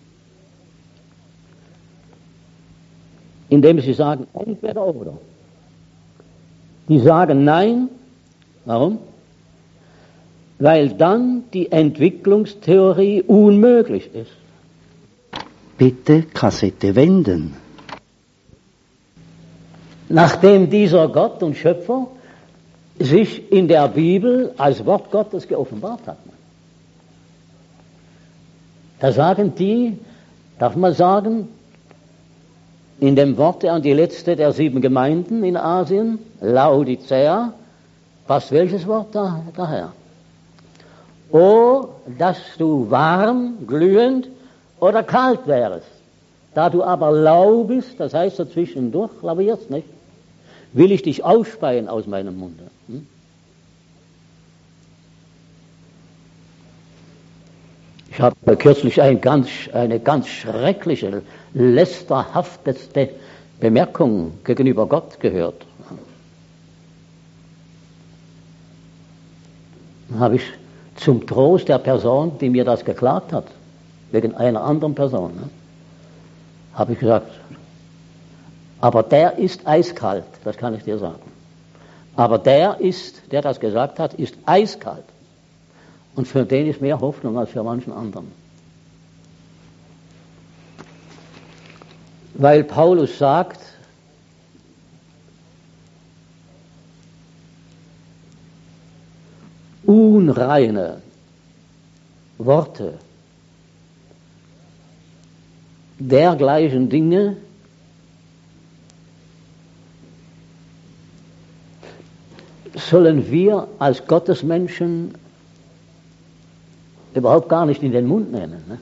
indem sie sagen, entweder oder. Die sagen Nein, warum? Weil dann die Entwicklungstheorie unmöglich ist. Bitte Kassette wenden. Nachdem dieser Gott und Schöpfer sich in der Bibel als Wort Gottes geoffenbart hat. Da sagen die, darf man sagen, in dem Worte an die letzte der sieben Gemeinden in Asien, Laodicea, passt welches Wort da, daher? O, dass du warm, glühend oder kalt wärest. Da du aber lau bist, das heißt dazwischendurch, lavierst nicht, will ich dich ausspeien aus meinem Munde. Hm? Ich habe kürzlich ein ganz, eine ganz schreckliche, lästerhafteste Bemerkung gegenüber Gott gehört. Da habe ich zum Trost der Person, die mir das geklagt hat, wegen einer anderen Person, ne? Habe ich gesagt, aber der ist eiskalt, das kann ich dir sagen. Aber der ist, der das gesagt hat, ist eiskalt. Und für den ist mehr Hoffnung als für manchen anderen. Weil Paulus sagt, unreine Worte, dergleichen Dinge sollen wir als Gottesmenschen überhaupt gar nicht in den Mund nehmen. Ne?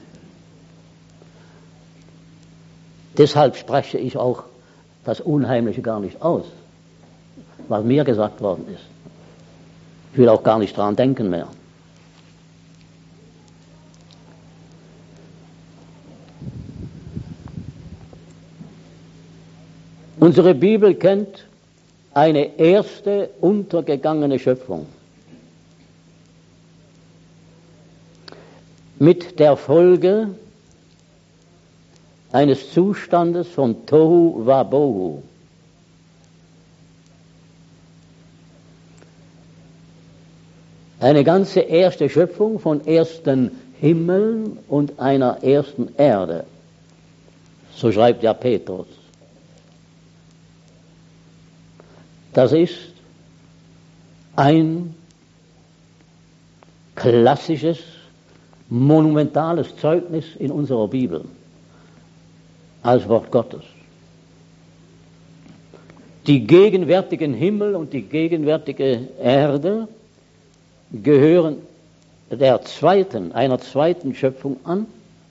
Deshalb spreche ich auch das Unheimliche gar nicht aus, was mir gesagt worden ist. Ich will auch gar nicht dran denken mehr. Unsere Bibel kennt eine erste untergegangene Schöpfung mit der Folge eines Zustandes von Tohu Wabohu. Eine ganze erste Schöpfung von ersten Himmeln und einer ersten Erde. So schreibt ja Petrus. Das ist ein klassisches, monumentales Zeugnis in unserer Bibel als Wort Gottes. Die gegenwärtigen Himmel und die gegenwärtige Erde gehören der zweiten, einer zweiten Schöpfung an.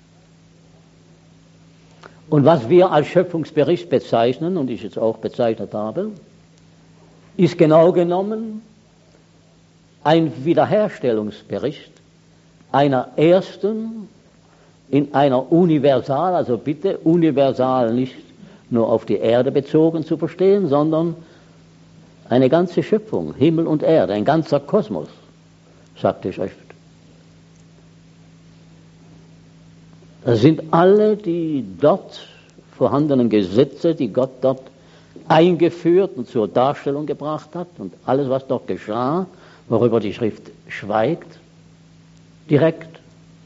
Und was wir als Schöpfungsbericht bezeichnen, und ich jetzt auch bezeichnet habe, ist genau genommen ein Wiederherstellungsbericht einer ersten in einer Universal, also bitte universal nicht nur auf die Erde bezogen zu verstehen, sondern eine ganze Schöpfung, Himmel und Erde, ein ganzer Kosmos, sagt die Schrift. Das sind alle die dort vorhandenen Gesetze, die Gott dort eingeführt und zur Darstellung gebracht hat, und alles, was dort geschah, worüber die Schrift schweigt, direkt.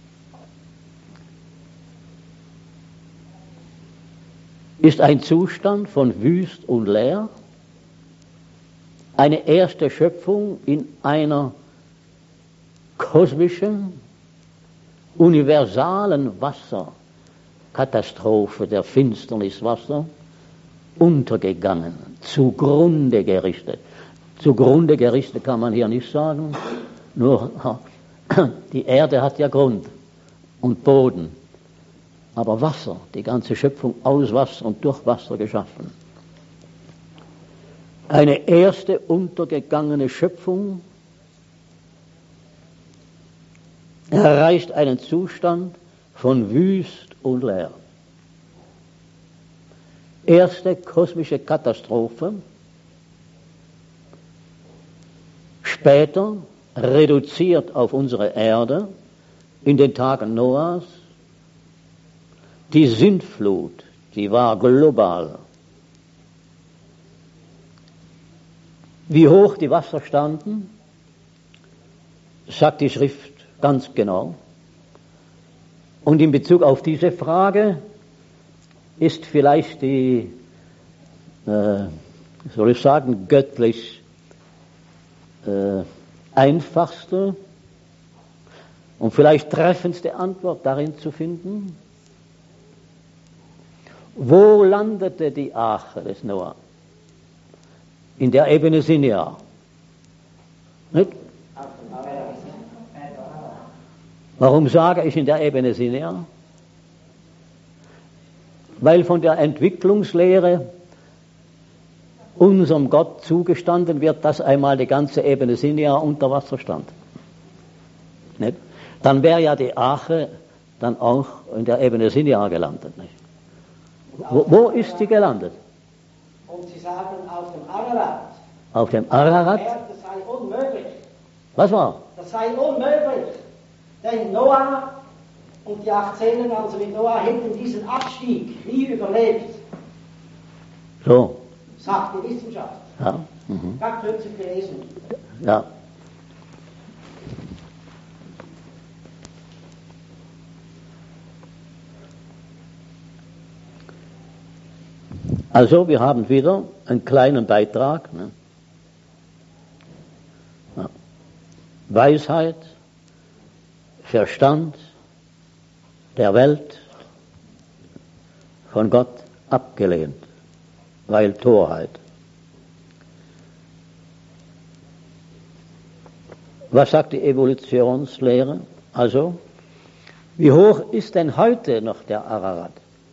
Ist ein Zustand von wüst und leer, eine erste Schöpfung in einer kosmischen, universalen Wasserkatastrophe der Finsterniswasser, untergegangen, zugrunde gerichtet. Zugrunde gerichtet kann man hier nicht sagen, nur die Erde hat ja Grund und Boden, aber Wasser, die ganze Schöpfung aus Wasser und durch Wasser geschaffen. Eine erste untergegangene Schöpfung erreicht einen Zustand von wüst und leer. Erste kosmische Katastrophe, später reduziert auf unsere Erde in den Tagen Noahs. Die Sintflut, die war global. Wie hoch die Wasser standen, sagt die Schrift ganz genau. Und in Bezug auf diese Frage ist vielleicht die, äh, soll ich sagen, göttlich äh, einfachste und vielleicht treffendste Antwort darin zu finden: Wo landete die Arche des Noah? In der Ebene Sinai. Nicht? Warum sage ich in der Ebene Sinai? Weil von der Entwicklungslehre unserem Gott zugestanden wird, dass einmal die ganze Ebene Sinai unter Wasser stand. Nicht? Dann wäre ja die Arche dann auch in der Ebene Sinai gelandet. Nicht? Wo, wo ist sie gelandet? Und Sie sagen auf dem Ararat. Auf dem Ararat? Das sei unmöglich. Was war? Das sei unmöglich. Denn Noah Und die acht Zellen, also mit Noah, hätten diesen Abstieg nie überlebt, So. sagt die Wissenschaft. Ja. Mhm. Ganz kürzlich gelesen. Ja. Also, wir haben wieder einen kleinen Beitrag. Ne? Ja. Weisheit, Verstand der Welt von Gott abgelehnt, weil Torheit. Was sagt die Evolutionslehre? Also, wie hoch ist denn heute noch der Ararat?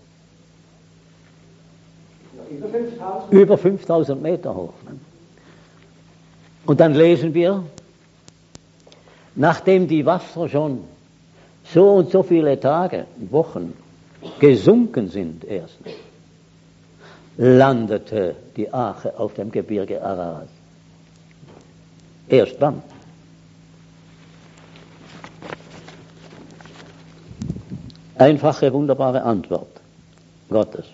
Über fünftausend. Über fünftausend Meter hoch. Ne? Und dann lesen wir, nachdem die Wasser schon so und so viele Tage, Wochen gesunken sind erst, landete die Arche auf dem Gebirge Ararat. Erst dann. Einfache, wunderbare Antwort Gottes.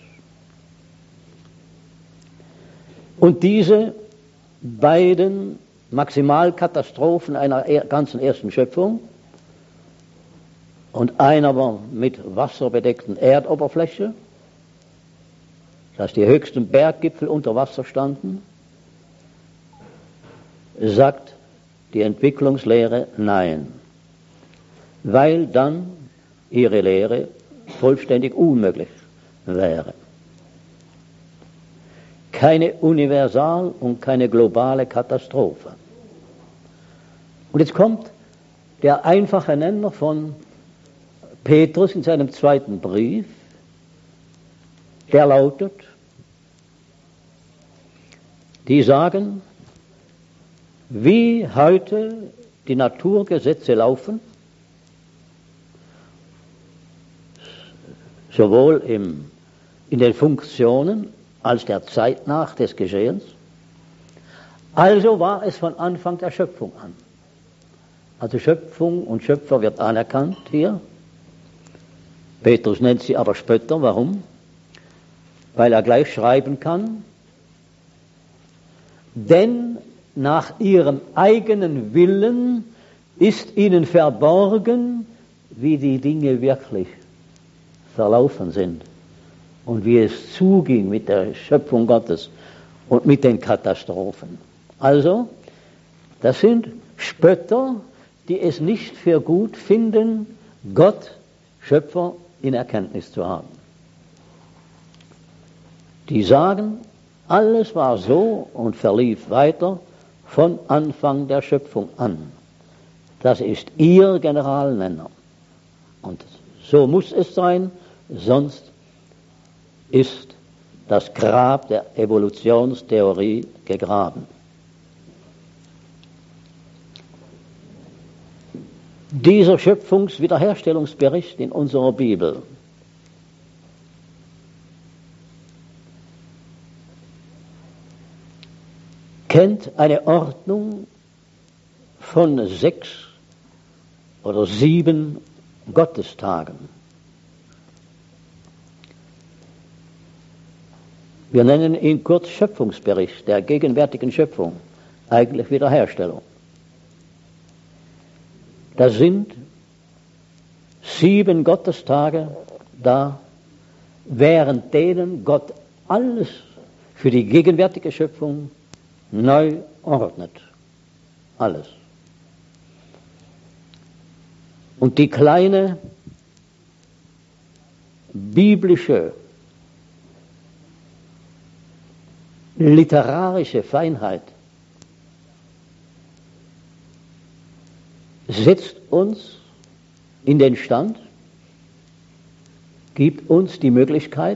Und diese beiden Maximalkatastrophen einer ganzen ersten Schöpfung und einer war mit wasserbedeckten Erdoberfläche, dass die höchsten Berggipfel unter Wasser standen, sagt die Entwicklungslehre nein, weil dann ihre Lehre vollständig unmöglich wäre. Keine universal und keine globale Katastrophe. Und jetzt kommt der einfache Nenner von Petrus in seinem zweiten Brief, der lautet, die sagen, wie heute die Naturgesetze laufen, sowohl im, in den Funktionen als der Zeit nach des Geschehens. Also war es von Anfang der Schöpfung an. Also Schöpfung und Schöpfer wird anerkannt hier. Petrus nennt sie aber Spötter. Warum? Weil er gleich schreiben kann, denn nach ihrem eigenen Willen ist ihnen verborgen, wie die Dinge wirklich verlaufen sind und wie es zuging mit der Schöpfung Gottes und mit den Katastrophen. Also, das sind Spötter, die es nicht für gut finden, Gott, Schöpfer, in Erkenntnis zu haben. Die sagen, alles war so und verlief weiter von Anfang der Schöpfung an. Das ist ihr Generalnenner. Und so muss es sein, sonst ist das Grab der Evolutionstheorie gegraben. Dieser Schöpfungswiederherstellungsbericht in unserer Bibel kennt eine Ordnung von sechs oder sieben Gottestagen. Wir nennen ihn kurz Schöpfungsbericht der gegenwärtigen Schöpfung, eigentlich Wiederherstellung. Das sind sieben Gottestage da, während denen Gott alles für die gegenwärtige Schöpfung neu ordnet. Alles. Und die kleine biblische, literarische Feinheit setzt uns in den Stand, gibt uns die Möglichkeit,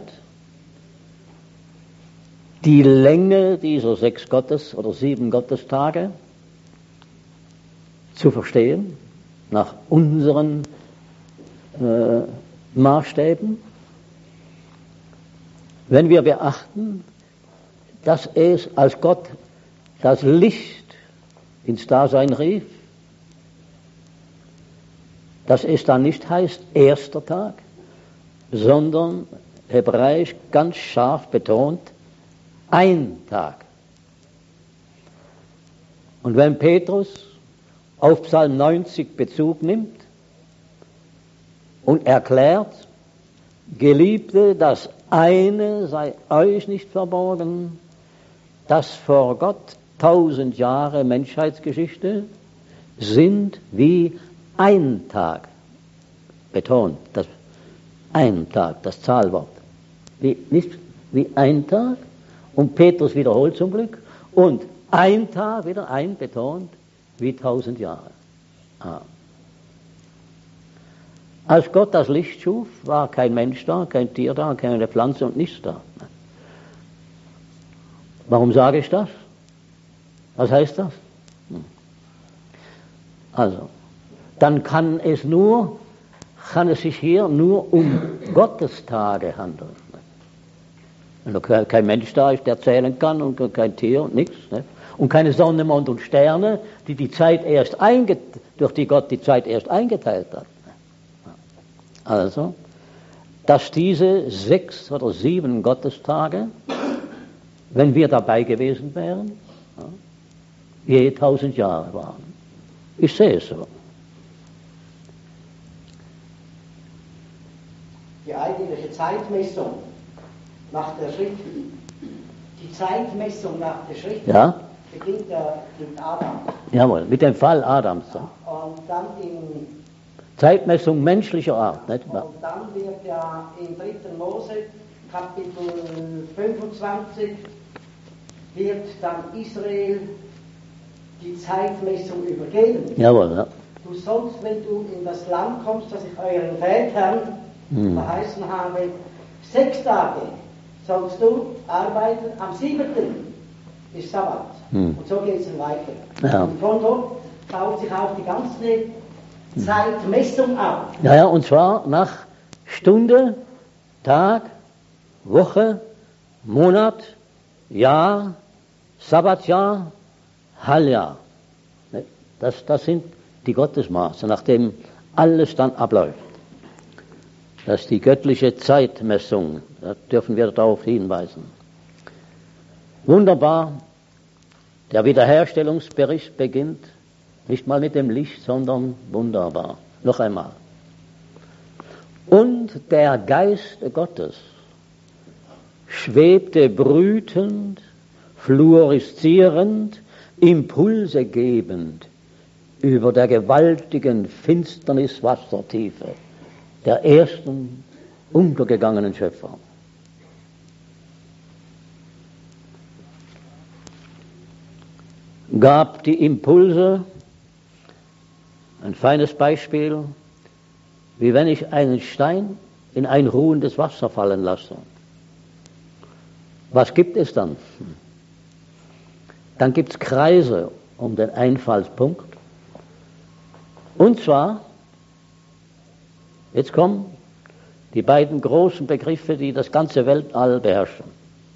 die Länge dieser sechs Gottes- oder sieben Gottestage zu verstehen, nach unseren äh, Maßstäben, wenn wir beachten, dass es, als Gott das Licht ins Dasein rief, dass es dann nicht heißt erster Tag, sondern hebräisch ganz scharf betont, ein Tag. Und wenn Petrus auf Psalm neunzig Bezug nimmt und erklärt, Geliebte, das eine sei euch nicht verborgen, dass vor Gott tausend Jahre Menschheitsgeschichte sind wie ein Tag, betont, das ein Tag, das Zahlwort, wie, nicht wie ein Tag, und Petrus wiederholt zum Glück, und ein Tag, wieder ein betont, wie tausend Jahre. Ah. Als Gott das Licht schuf, war kein Mensch da, kein Tier da, keine Pflanze und nichts da. Warum sage ich das? Was heißt das? Also, dann kann es nur, kann es sich hier nur um Gottestage handeln. Wenn kein Mensch da ist, der zählen kann, und kein Tier und nichts, ne? Und keine Sonne, Mond und Sterne, die die Zeit erst einge, durch die Gott die Zeit erst eingeteilt hat. Also, dass diese sechs oder sieben Gottestage, wenn wir dabei gewesen wären, ja, je tausend Jahre waren. Ich sehe es so. Die eigentliche Zeitmessung nach der Schrift, die Zeitmessung nach der Schrift, ja, beginnt ja mit Adam. Jawohl, mit dem Fall Adams. Und dann in Zeitmessung menschlicher Art. Nicht? Und dann wird ja im dritten Mose, Kapitel fünfundzwanzig, wird dann Israel die Zeitmessung übergeben. Jawohl, ja. Du sollst, wenn du in das Land kommst, das ich euren Vätern hm. verheißen habe, sechs Tage sollst du arbeiten, am siebten ist Sabbat. Hm. Und so geht es weiter. Ja. Und von dort baut sich auch die ganze Zeitmessung auf. Ja, ja, und zwar nach Stunde, Tag, Woche, Monat, Jahr, Sabbatjahr, Halbjahr. Das, das sind die Gottesmaße, nachdem alles dann abläuft. Das ist die göttliche Zeitmessung. Da dürfen wir darauf hinweisen. Wunderbar. Der Wiederherstellungsbericht beginnt nicht mal mit dem Licht, sondern wunderbar. Noch einmal. Und der Geist Gottes schwebte brütend, fluoreszierend, Impulse gebend über der gewaltigen Finsterniswassertiefe der ersten untergegangenen Schöpfer. Gab die Impulse, ein feines Beispiel, wie wenn ich einen Stein in ein ruhendes Wasser fallen lasse. Was gibt es dann? Dann gibt es Kreise um den Einfallspunkt. Und zwar, jetzt kommen die beiden großen Begriffe, die das ganze Weltall beherrschen.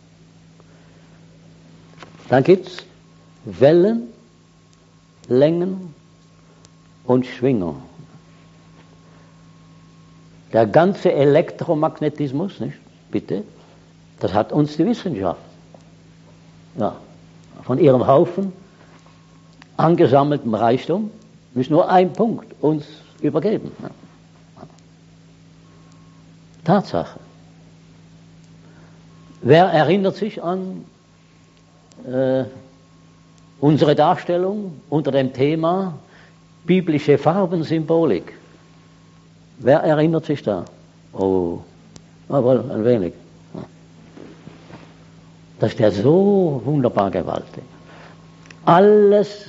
Dann gibt es Wellen, Längen und Schwingung. Der ganze Elektromagnetismus, nicht? Bitte, das hat uns die Wissenschaft, ja, von ihrem Haufen angesammeltem Reichtum, ist nur ein Punkt uns übergeben. Ja. Tatsache. Wer erinnert sich an äh, unsere Darstellung unter dem Thema biblische Farbensymbolik? Wer erinnert sich da? Oh, aber ein wenig. Das ist ja so wunderbar gewaltig. Alles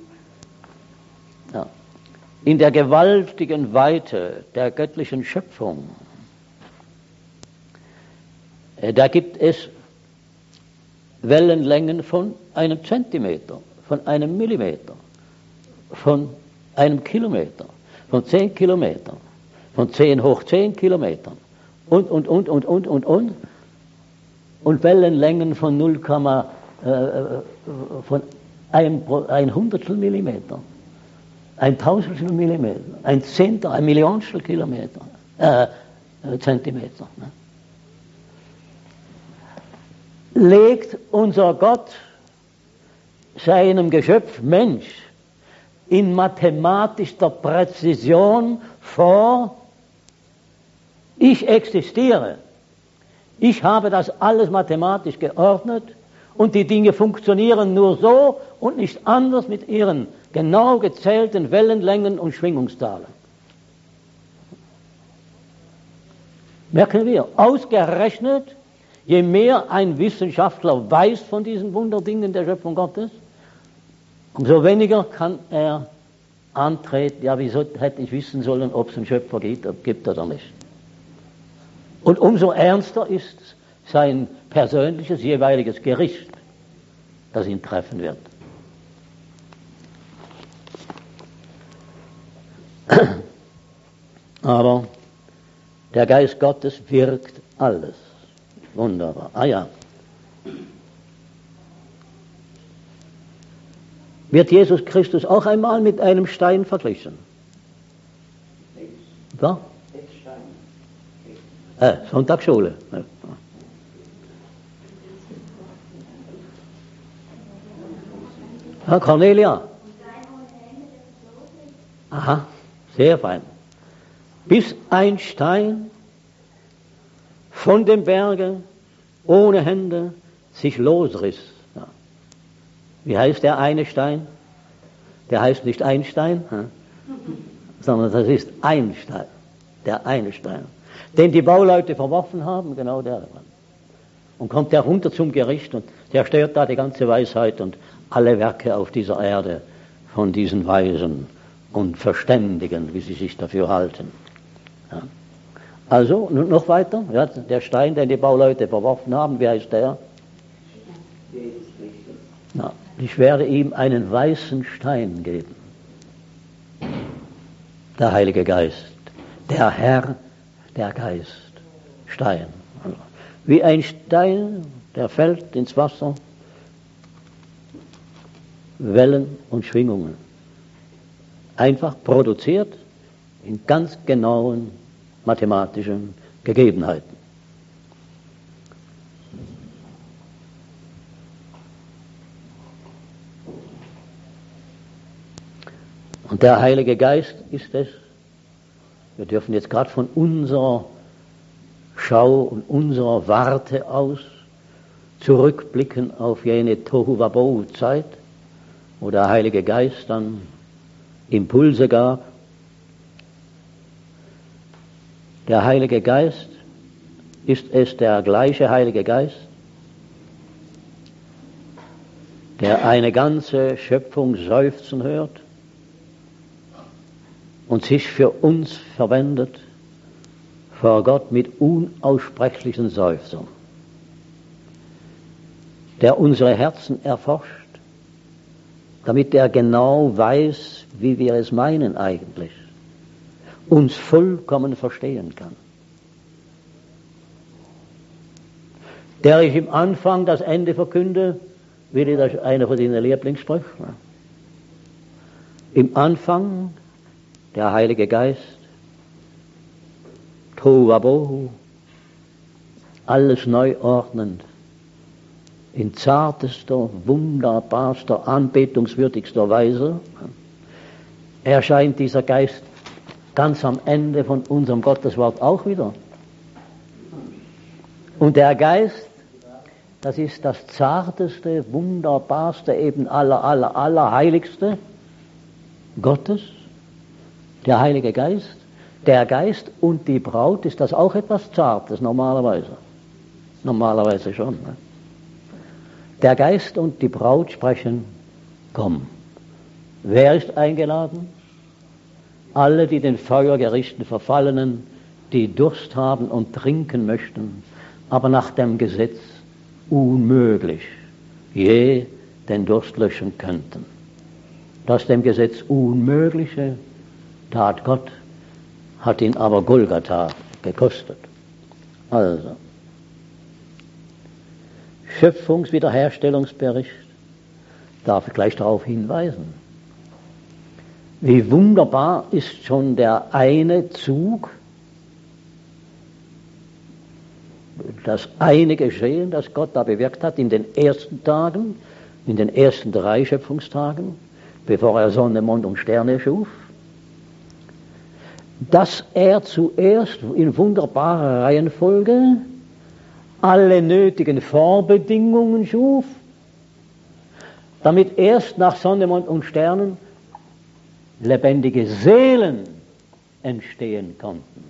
ja, in der gewaltigen Weite der göttlichen Schöpfung. Da gibt es Wellenlängen von einem Zentimeter, von einem Millimeter, von einem Kilometer, von zehn Kilometern, von zehn hoch zehn Kilometern und, und, und, und, und, und, und. Und Wellenlängen von null, äh, von ein, ein Hundertstel Millimeter. ein Tausendstel Millimeter, ein Zehntel, ein Millionstel Kilometer, äh, Zentimeter. Ne? Legt unser Gott seinem Geschöpf Mensch in mathematischer Präzision vor, ich existiere, ich habe das alles mathematisch geordnet und die Dinge funktionieren nur so und nicht anders mit ihren genau gezählten Wellenlängen und Schwingungszahlen. Merken wir, ausgerechnet, je mehr ein Wissenschaftler weiß von diesen Wunderdingen der Schöpfung Gottes, umso weniger kann er antreten, ja, wieso hätte ich wissen sollen, ob es einen Schöpfer gibt, gibt oder nicht. Und umso ernster ist sein persönliches, jeweiliges Gericht, das ihn treffen wird. Aber der Geist Gottes wirkt alles. Wunderbar. Ah ja. Wird Jesus Christus auch einmal mit einem Stein verglichen? Ja? Äh, Sonntagsschule. Ja, Cornelia. Aha, sehr fein. Bis ein Stein von dem Berge ohne Hände sich losriss. Ja. Wie heißt der eine Stein? Der heißt nicht Einstein, ja, sondern das ist ein Stein, der eine Stein, den die Bauleute verworfen haben, genau der. Und kommt der runter zum Gericht und zerstört da die ganze Weisheit und alle Werke auf dieser Erde von diesen Weisen und Verständigen, wie sie sich dafür halten. Ja. Also, noch weiter, ja, der Stein, den die Bauleute verworfen haben, wie heißt der? Na, ich werde ihm einen weißen Stein geben. Der Heilige Geist, der Herr, der Geist, Stein. Wie ein Stein, der fällt ins Wasser, Wellen und Schwingungen. Einfach produziert in ganz genauen mathematischen Gegebenheiten. Und der Heilige Geist ist es, wir dürfen jetzt gerade von unserer Schau und unserer Warte aus zurückblicken auf jene Tohu-Wabohu-Zeit, wo der Heilige Geist dann Impulse gab. Der Heilige Geist, ist es der gleiche Heilige Geist, der eine ganze Schöpfung seufzen hört und sich für uns verwendet vor Gott mit unaussprechlichen Seufzern, der unsere Herzen erforscht, damit er genau weiß, wie wir es meinen eigentlich, uns vollkommen verstehen kann. Der ich im Anfang das Ende verkünde, Willi, das ist einer von deinen Lieblingssprüchen. Im Anfang der Heilige Geist, Tohu Wabohu, alles neu ordnend, in zartester, wunderbarster, anbetungswürdigster Weise erscheint dieser Geist ganz am Ende von unserem Gotteswort auch wieder. Und der Geist, das ist das zarteste, wunderbarste, eben aller, aller, aller heiligste Gottes, der Heilige Geist. Der Geist und die Braut, ist das auch etwas Zartes, normalerweise? Normalerweise schon. Ne? Der Geist und die Braut sprechen, komm. Wer ist eingeladen? Alle, die den Feuergerichten Verfallenen, die Durst haben und trinken möchten, aber nach dem Gesetz unmöglich je den Durst löschen könnten. Das dem Gesetz Unmögliche tat Gott, hat ihn aber Golgatha gekostet. Also, Schöpfungswiederherstellungsbericht, darf ich gleich darauf hinweisen. Wie wunderbar ist schon der eine Zug, das eine Geschehen, das Gott da bewirkt hat in den ersten Tagen, in den ersten drei Schöpfungstagen, bevor er Sonne, Mond und Sterne schuf, dass er zuerst in wunderbarer Reihenfolge alle nötigen Vorbedingungen schuf, damit erst nach Sonne, Mond und Sternen lebendige Seelen entstehen konnten.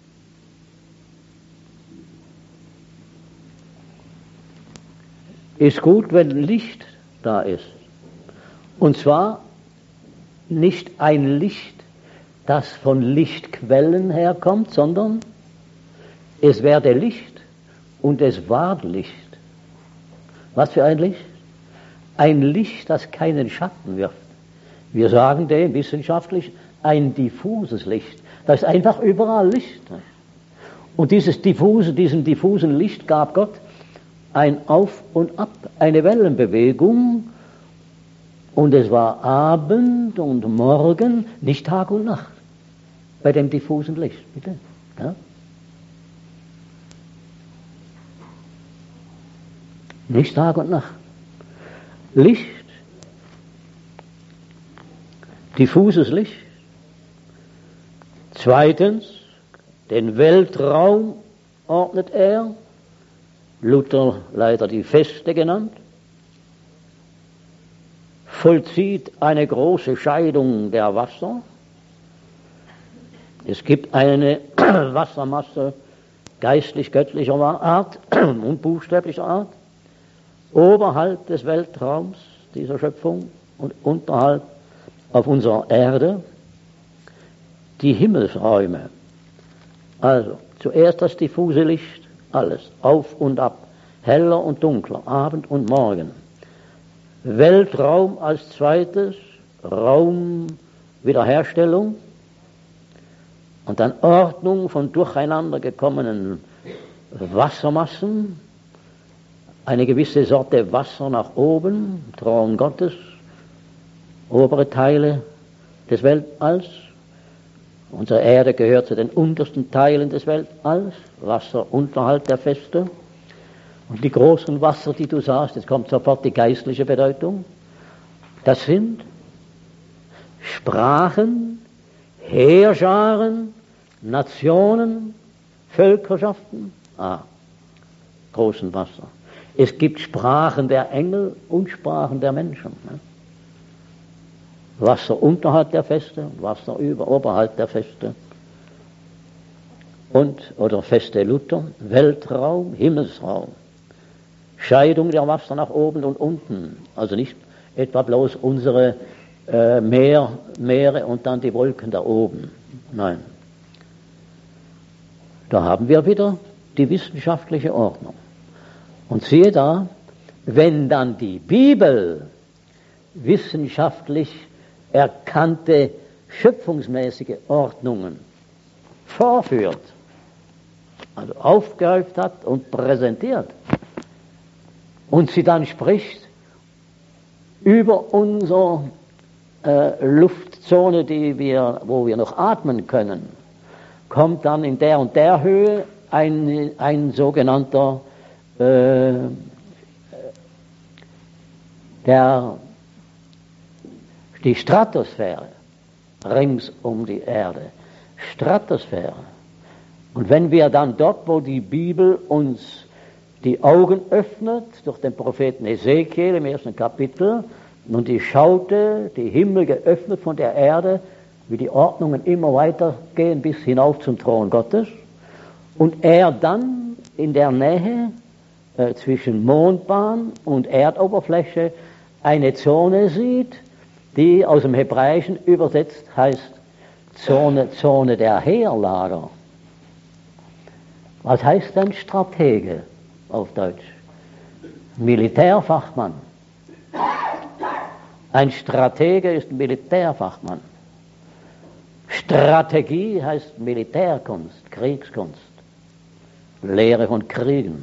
Ist gut, wenn Licht da ist. Und zwar nicht ein Licht, das von Lichtquellen herkommt, sondern es werde Licht und es ward Licht. Was für ein Licht? Ein Licht, das keinen Schatten wirft. Wir sagen dem wissenschaftlich ein diffuses Licht. Da ist einfach überall Licht. Und dieses diffuse, diesem diffusen Licht gab Gott ein Auf und Ab, eine Wellenbewegung. Und es war Abend und Morgen, nicht Tag und Nacht, bei dem diffusen Licht. Bitte? Ja? Nicht Tag und Nacht. Licht, diffuses Licht. Zweitens, den Weltraum ordnet er, Luther leider die Feste genannt, vollzieht eine große Scheidung der Wasser. Es gibt eine Wassermasse geistlich-göttlicher Art und buchstäblicher Art, oberhalb des Weltraums dieser Schöpfung und unterhalb auf unserer Erde die Himmelsräume. Also zuerst das diffuse Licht, alles auf und ab, heller und dunkler, Abend und Morgen. Weltraum als zweites, Raumwiederherstellung und dann Ordnung von durcheinander gekommenen Wassermassen, eine gewisse Sorte Wasser nach oben, Thron Gottes, obere Teile des Weltalls. Unsere Erde gehört zu den untersten Teilen des Weltalls, Wasser unterhalb der Feste. Und die großen Wasser, die du sahst, jetzt kommt sofort die geistliche Bedeutung, das sind Sprachen, Heerscharen, Nationen, Völkerschaften, ah, großen Wasser. Es gibt Sprachen der Engel und Sprachen der Menschen. Ne? Wasser unterhalb der Feste, Wasser über, oberhalb der Feste. Und, oder Feste Luther, Weltraum, Himmelsraum. Scheidung der Wasser nach oben und unten. Also nicht etwa bloß unsere äh, Meer, Meere und dann die Wolken da oben. Nein. Da haben wir wieder die wissenschaftliche Ordnung. Und siehe da, wenn dann die Bibel wissenschaftlich erkannte schöpfungsmäßige Ordnungen vorführt, also aufgehäuft hat und präsentiert, und sie dann spricht über unsere äh, Luftzone, die wir, wo wir noch atmen können, kommt dann in der und der Höhe ein, ein sogenannter äh, der die Stratosphäre rings um die Erde. Stratosphäre. Und wenn wir dann dort, wo die Bibel uns die Augen öffnet, durch den Propheten Ezekiel im ersten Kapitel, und die schaute, die Himmel geöffnet von der Erde, wie die Ordnungen immer weitergehen bis hinauf zum Thron Gottes, und er dann in der Nähe äh, zwischen Mondbahn und Erdoberfläche eine Zone sieht, die aus dem Hebräischen übersetzt heißt Zone, Zone der Heerlager. Was heißt denn Stratege auf Deutsch? Militärfachmann. Ein Stratege ist ein Militärfachmann. Strategie heißt Militärkunst, Kriegskunst, Lehre von Kriegen.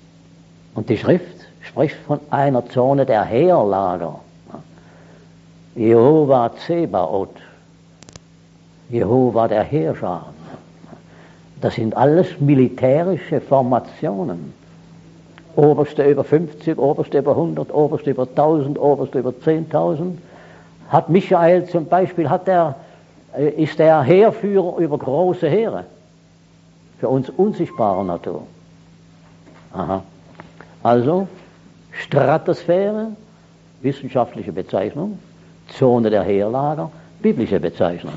Und die Schrift spricht von einer Zone der Heerlager. Jehova Zebaoth, Jehova der Heerschar. Das sind alles militärische Formationen. Oberste über fünfzig, Oberste über hundert, Oberste über tausend, Oberste über zehntausend. Hat Michael zum Beispiel, hat der, ist der Heerführer über große Heere. Für uns unsichtbarer Natur. Aha. Also, Stratosphäre, wissenschaftliche Bezeichnung, Zone der Heerlager, biblische Bezeichnung.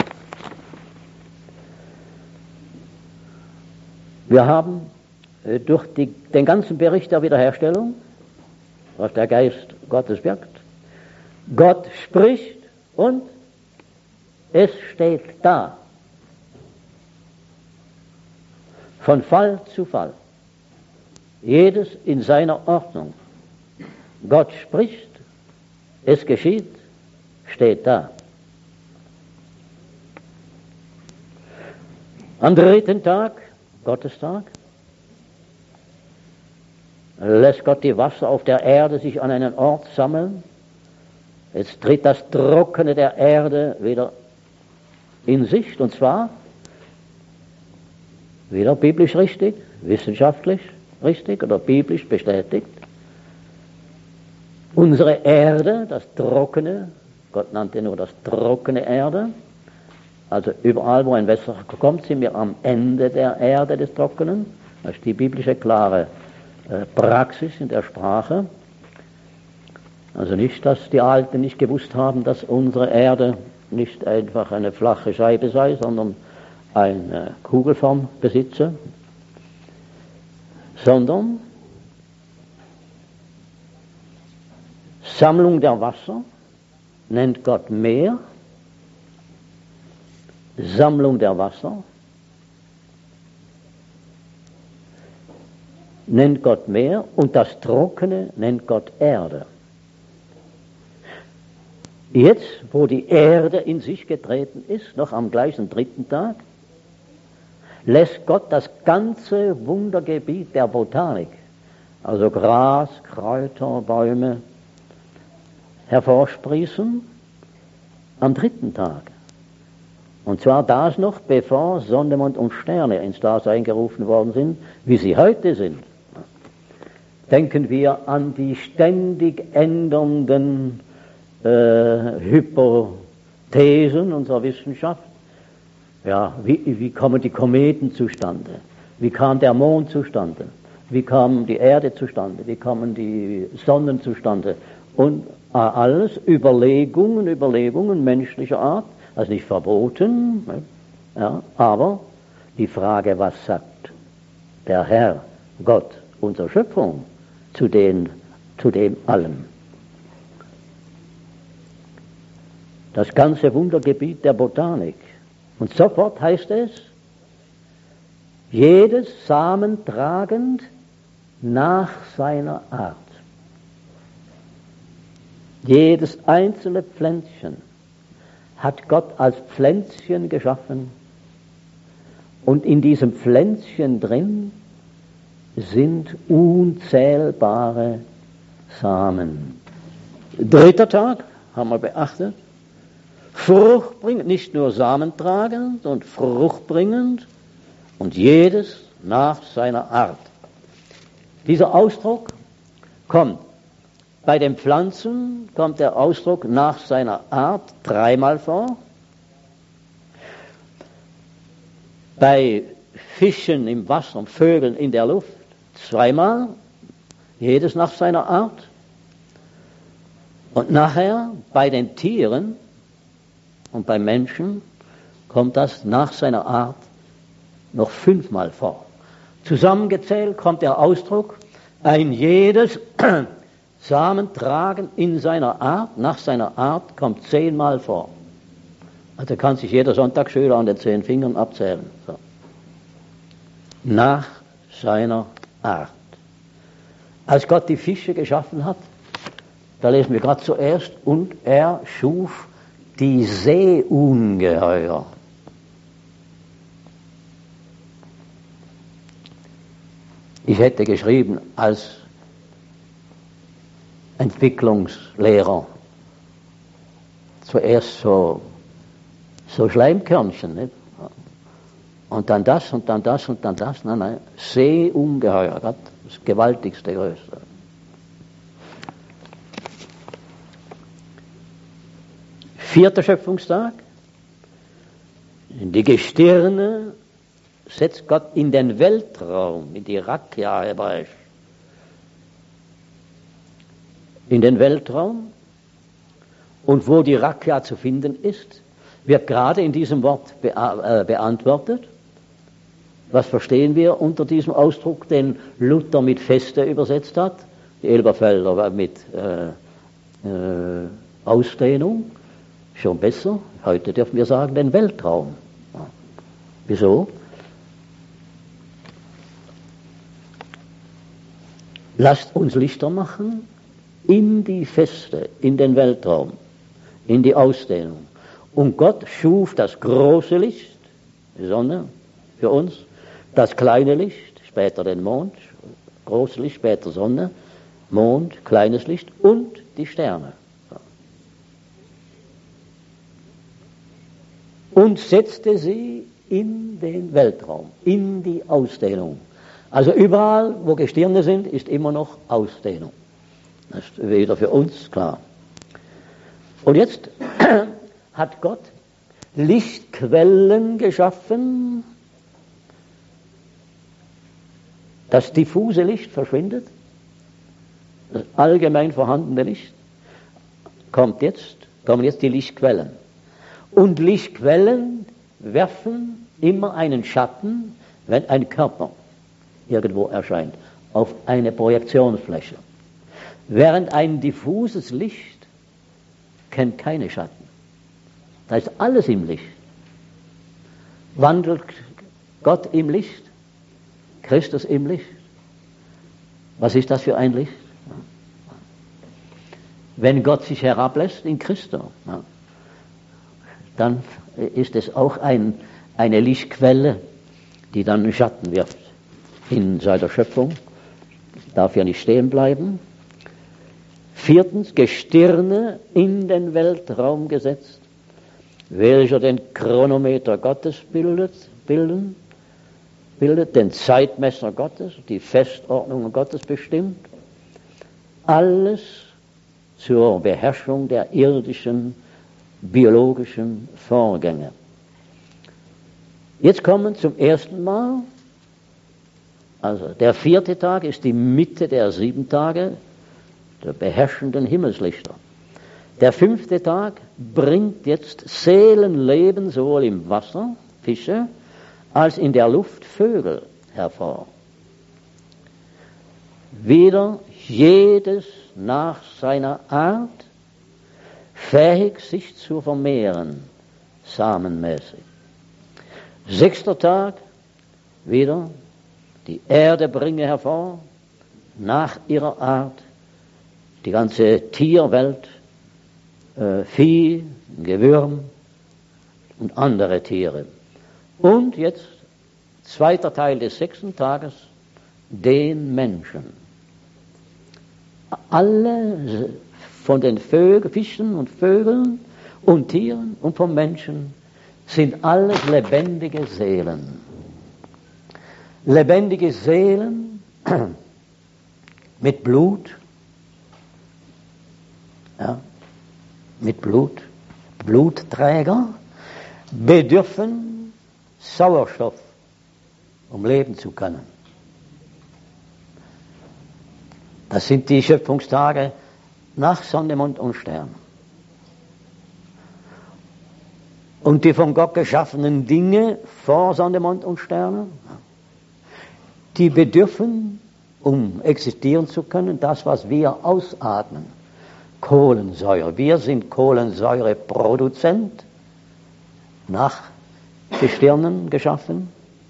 Wir haben äh, durch die, den ganzen Bericht der Wiederherstellung, was der Geist Gottes wirkt, Gott spricht und es steht da. Von Fall zu Fall. Jedes in seiner Ordnung. Gott spricht, es geschieht, steht da. Am dritten Tag, Gottestag, lässt Gott die Wasser auf der Erde sich an einen Ort sammeln. Jetzt tritt das Trockene der Erde wieder in Sicht, und zwar wieder biblisch richtig, wissenschaftlich richtig oder biblisch bestätigt. Unsere Erde, das Trockene, Gott nannte nur das trockene Erde, also überall, wo ein Wasser kommt, sind wir am Ende der Erde des Trockenen. Das ist die biblische klare äh, Praxis in der Sprache. Also nicht, dass die Alten nicht gewusst haben, dass unsere Erde nicht einfach eine flache Scheibe sei, sondern eine Kugelform besitze, sondern Sammlung der Wasser nennt Gott Meer, Sammlung der Wasser nennt Gott Meer und das Trockene nennt Gott Erde. Jetzt, wo die Erde in sich getreten ist, noch am gleichen dritten Tag, lässt Gott das ganze Wundergebiet der Botanik, also Gras, Kräuter, Bäume, hervorsprießen am dritten Tag. Und zwar das noch, bevor Sonne, Mond und Sterne ins Dasein gerufen worden sind, wie sie heute sind. Denken wir an die ständig ändernden äh, Hypothesen unserer Wissenschaft. Ja, wie, wie kommen die Kometen zustande? Wie kam der Mond zustande? Wie kam die Erde zustande? Wie kamen die Sonnen zustande? Und äh, alles Überlegungen, Überlegungen menschlicher Art, also nicht verboten, ne? Ja, aber die Frage, was sagt der Herr, Gott, unsere Schöpfung, zu, den, zu dem allem? Das ganze Wundergebiet der Botanik. Und sofort heißt es, jedes Samen tragend nach seiner Art. Jedes einzelne Pflänzchen hat Gott als Pflänzchen geschaffen. Und in diesem Pflänzchen drin sind unzählbare Samen. Dritter Tag, haben wir beachtet, fruchtbringend, nicht nur samentragend, sondern fruchtbringend und jedes nach seiner Art. Dieser Ausdruck kommt bei den Pflanzen, kommt der Ausdruck nach seiner Art dreimal vor. Bei Fischen im Wasser und Vögeln in der Luft zweimal, jedes nach seiner Art. Und nachher bei den Tieren und beim Menschen kommt das nach seiner Art noch fünfmal vor. Zusammengezählt kommt der Ausdruck, ein jedes Samen tragen in seiner Art, nach seiner Art, kommt zehnmal vor. Also kann sich jeder Sonntagsschüler an den zehn Fingern abzählen. So. Nach seiner Art. Als Gott die Fische geschaffen hat, da lesen wir gerade zuerst, und er schuf die Seeungeheuer. Ich hätte geschrieben als Entwicklungslehrer, zuerst so, so Schleimkörnchen, nicht? Und dann das und dann das und dann das. Nein, nein, Seeungeheuer, Gott, das gewaltigste, größte. Vierter Schöpfungstag. In die Gestirne setzt Gott in den Weltraum, in die Rakia hebräisch. In den Weltraum. Und wo die Rakia zu finden ist, wird gerade in diesem Wort be- äh, beantwortet. Was verstehen wir unter diesem Ausdruck, den Luther mit Feste übersetzt hat? Die Elberfelder mit äh, äh, Ausdehnung. Schon besser. Heute dürfen wir sagen, den Weltraum. Ja. Wieso? Lasst uns Lichter machen in die Feste, in den Weltraum, in die Ausdehnung. Und Gott schuf das große Licht, die Sonne, für uns, das kleine Licht, später den Mond, großes Licht, später Sonne, Mond, kleines Licht und die Sterne. Und setzte sie in den Weltraum, in die Ausdehnung. Also überall, wo Gestirne sind, ist immer noch Ausdehnung. Das ist wieder für uns klar. Und jetzt hat Gott Lichtquellen geschaffen. Das diffuse Licht verschwindet. Das allgemein vorhandene Licht. Kommt jetzt, kommen jetzt die Lichtquellen. Und Lichtquellen werfen immer einen Schatten, wenn ein Körper irgendwo erscheint, auf eine Projektionsfläche. Während ein diffuses Licht kennt keine Schatten. Da ist alles im Licht. Wandelt Gott im Licht? Christus im Licht? Was ist das für ein Licht? Wenn Gott sich herablässt in Christus, dann ist es auch ein, eine Lichtquelle, die dann einen Schatten wirft in seiner Schöpfung. Darf ja nicht stehen bleiben. Viertens, Gestirne in den Weltraum gesetzt, welcher den Chronometer Gottes bildet, bilden, bildet, den Zeitmesser Gottes, die Festordnung Gottes bestimmt. Alles zur Beherrschung der irdischen biologischen Vorgänge. Jetzt kommen zum ersten Mal, also der vierte Tag ist die Mitte der sieben Tage der beherrschenden Himmelslichter. Der fünfte Tag bringt jetzt Seelenleben sowohl im Wasser, Fische, als in der Luft Vögel hervor. Wieder jedes nach seiner Art, fähig sich zu vermehren, samenmäßig. Sechster Tag, wieder, die Erde bringe hervor, nach ihrer Art, die ganze Tierwelt, äh, Vieh, Gewürm und andere Tiere. Und jetzt, zweiter Teil des sechsten Tages, den Menschen. Alle von den Vögeln, Fischen und Vögeln und Tieren und vom Menschen sind alles lebendige Seelen. Lebendige Seelen mit Blut, ja, mit Blut, Blutträger, bedürfen Sauerstoff, um leben zu können. Das sind die Schöpfungstage nach Sonne, Mond und Stern. Und die von Gott geschaffenen Dinge vor Sonne, Mond und Sterne, die bedürfen, um existieren zu können, das, was wir ausatmen. Kohlensäure. Wir sind Kohlensäureproduzent, nach Gestirnen geschaffen.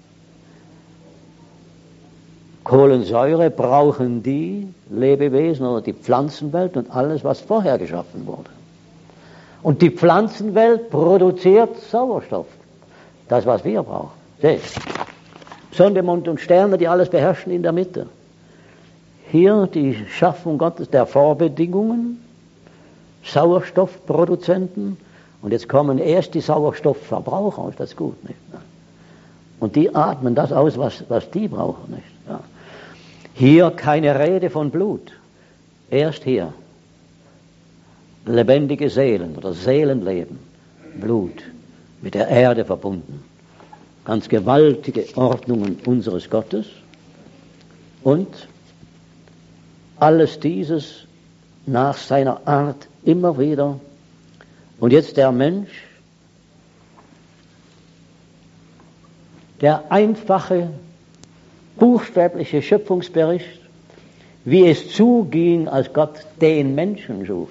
Kohlensäure brauchen die Lebewesen oder die Pflanzenwelt und alles, was vorher geschaffen wurde. Und die Pflanzenwelt produziert Sauerstoff. Das, was wir brauchen. Seht. Sonne, Mond und Sterne, die alles beherrschen in der Mitte. Hier die Schaffung Gottes der Vorbedingungen, Sauerstoffproduzenten Und jetzt kommen erst die Sauerstoffverbraucher, ist das gut, nicht? Und die atmen das aus, was, was die brauchen, nicht? Ja. Hier keine Rede von Blut, erst hier. Lebendige Seelen oder Seelenleben, Blut, mit der Erde verbunden. Ganz gewaltige Ordnungen unseres Gottes. Und alles dieses nach seiner Art immer wieder. Und jetzt der Mensch, der einfache, buchstäbliche Schöpfungsbericht, wie es zuging, als Gott den Menschen schuf.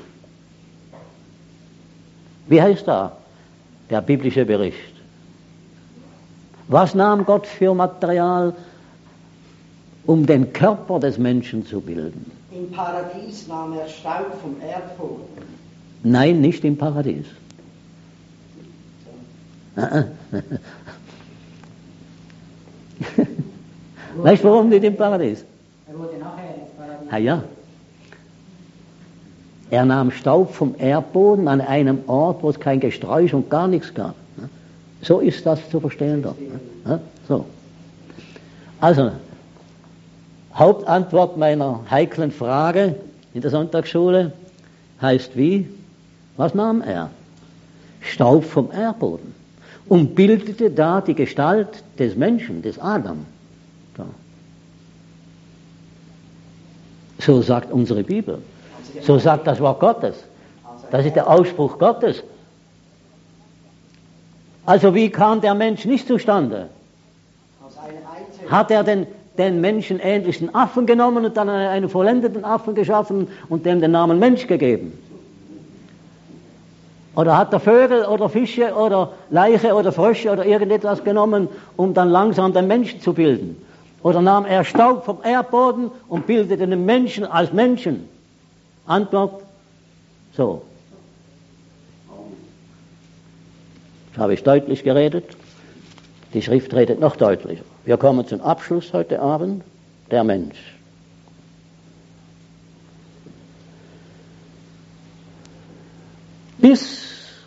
Wie heißt da der biblische Bericht? Was nahm Gott für Material, um den Körper des Menschen zu bilden? Im Paradies nahm er Staub vom Erdboden. Nein, nicht im Paradies. Weißt du, warum nicht im Paradies? Er wurde nachher ins Paradies. Ah ja. Er nahm Staub vom Erdboden an einem Ort, wo es kein Gesträuch und gar nichts gab. So ist das zu verstehen dort. So. Also, Hauptantwort meiner heiklen Frage in der Sonntagsschule heißt wie? Was nahm er? Staub vom Erdboden und bildete da die Gestalt des Menschen, des Adam. So, so sagt unsere Bibel. So sagt das Wort Gottes. Das ist der Ausspruch Gottes. Also wie kam der Mensch nicht zustande? Hat er den, den menschenähnlichen Affen genommen und dann einen vollendeten Affen geschaffen und dem den Namen Mensch gegeben? Oder hat er Vögel oder Fische oder Leiche oder Frösche oder irgendetwas genommen, um dann langsam den Menschen zu bilden? Oder nahm er Staub vom Erdboden und bildete den Menschen als Menschen? Antwort, so. Das habe ich deutlich geredet. Die Schrift redet noch deutlicher. Wir kommen zum Abschluss heute Abend. Der Mensch. Bis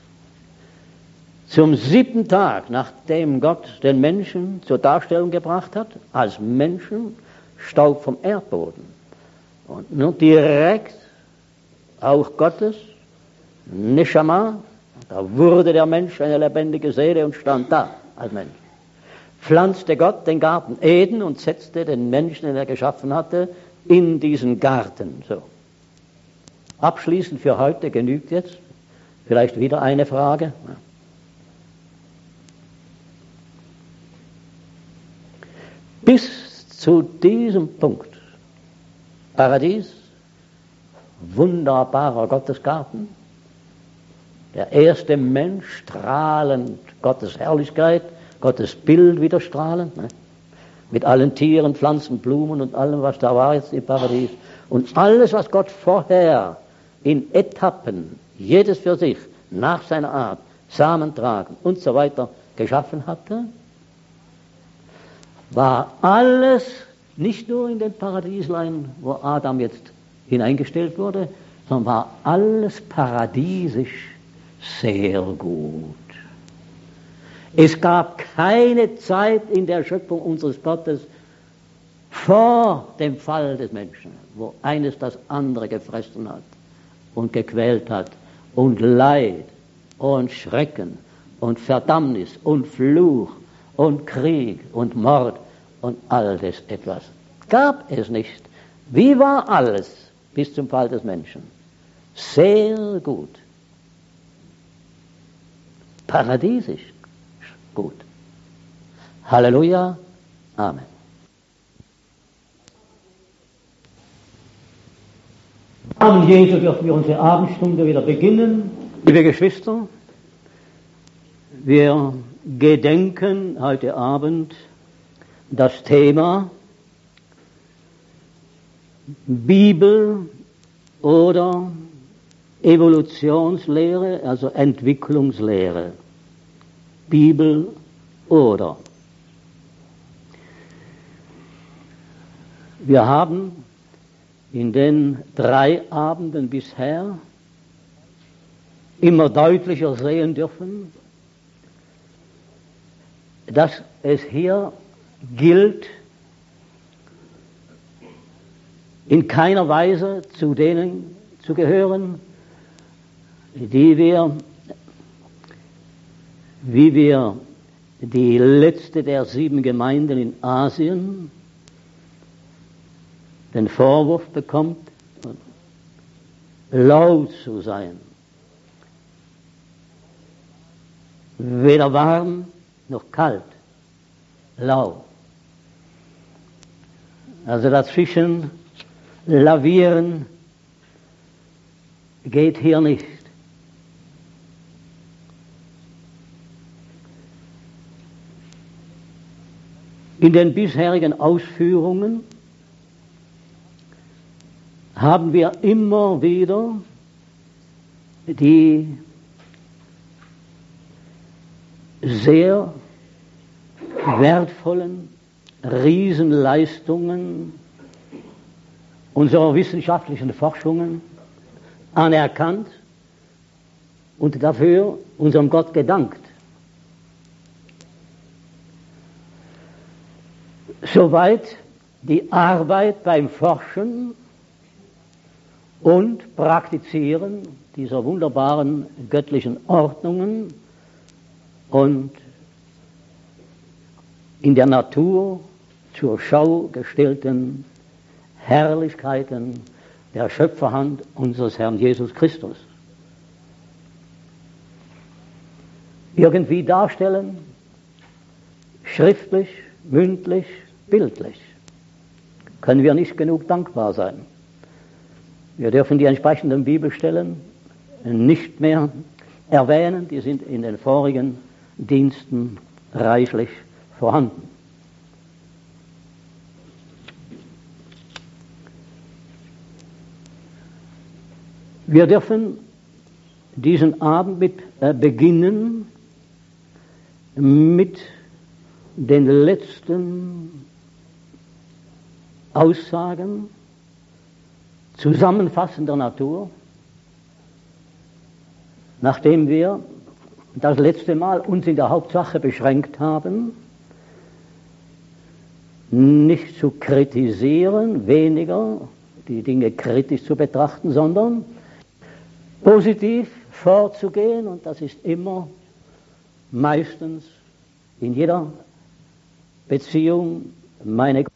zum siebten Tag, nachdem Gott den Menschen zur Darstellung gebracht hat, als Menschen, Staub vom Erdboden. Und nun direkt auch Gottes, Neshama, da wurde der Mensch eine lebendige Seele und stand da als Mensch. Pflanzte Gott den Garten Eden und setzte den Menschen, den er geschaffen hatte, in diesen Garten. So. Abschließend für heute genügt jetzt vielleicht wieder eine Frage. Bis zu diesem Punkt, Paradies, wunderbarer Gottesgarten, der erste Mensch, strahlend Gottes Herrlichkeit, Gottes Bild wieder strahlend, ne? Mit allen Tieren, Pflanzen, Blumen und allem, was da war jetzt im Paradies. Und alles, was Gott vorher in Etappen, jedes für sich, nach seiner Art, Samen tragen und so weiter geschaffen hatte, war alles nicht nur in den Paradieslein, wo Adam jetzt hineingestellt wurde, sondern war alles paradiesisch sehr gut. Es gab keine Zeit in der Schöpfung unseres Gottes vor dem Fall des Menschen, wo eines das andere gefressen hat und gequält hat und Leid und Schrecken und Verdammnis und Fluch und Krieg und Mord und all das etwas. Gab es nicht. Wie war alles bis zum Fall des Menschen? Sehr gut. Paradiesisch gut. Halleluja. Amen. Abend Jesu dürfen wir unsere Abendstunde wieder beginnen. Liebe Geschwister, wir gedenken heute Abend das Thema Bibel oder Evolutionslehre, also Entwicklungslehre. Bibel oder. Wir haben in den drei Abenden bisher immer deutlicher sehen dürfen, dass es hier gilt, in keiner Weise zu denen zu gehören, die wir, wie wir die letzte der sieben Gemeinden in Asien den Vorwurf bekommt, lau zu sein, weder warm noch kalt, lau. Also dazwischen lavieren geht hier nicht. In den bisherigen Ausführungen haben wir immer wieder die sehr wertvollen Riesenleistungen unserer wissenschaftlichen Forschungen anerkannt und dafür unserem Gott gedankt. Soweit die Arbeit beim Forschen und Praktizieren dieser wunderbaren göttlichen Ordnungen und in der Natur zur Schau gestellten Herrlichkeiten der Schöpferhand unseres Herrn Jesus Christus irgendwie darstellen, schriftlich, mündlich, bildlich, können wir nicht genug dankbar sein. Wir dürfen die entsprechenden Bibelstellen nicht mehr erwähnen, die sind in den vorigen Diensten reichlich vorhanden. Wir dürfen diesen Abend mit äh, beginnen mit den letzten Aussagen zusammenfassender Natur, nachdem wir das letzte Mal uns in der Hauptsache beschränkt haben, nicht zu kritisieren, weniger die Dinge kritisch zu betrachten, sondern positiv vorzugehen, und das ist immer meistens in jeder Beziehung meine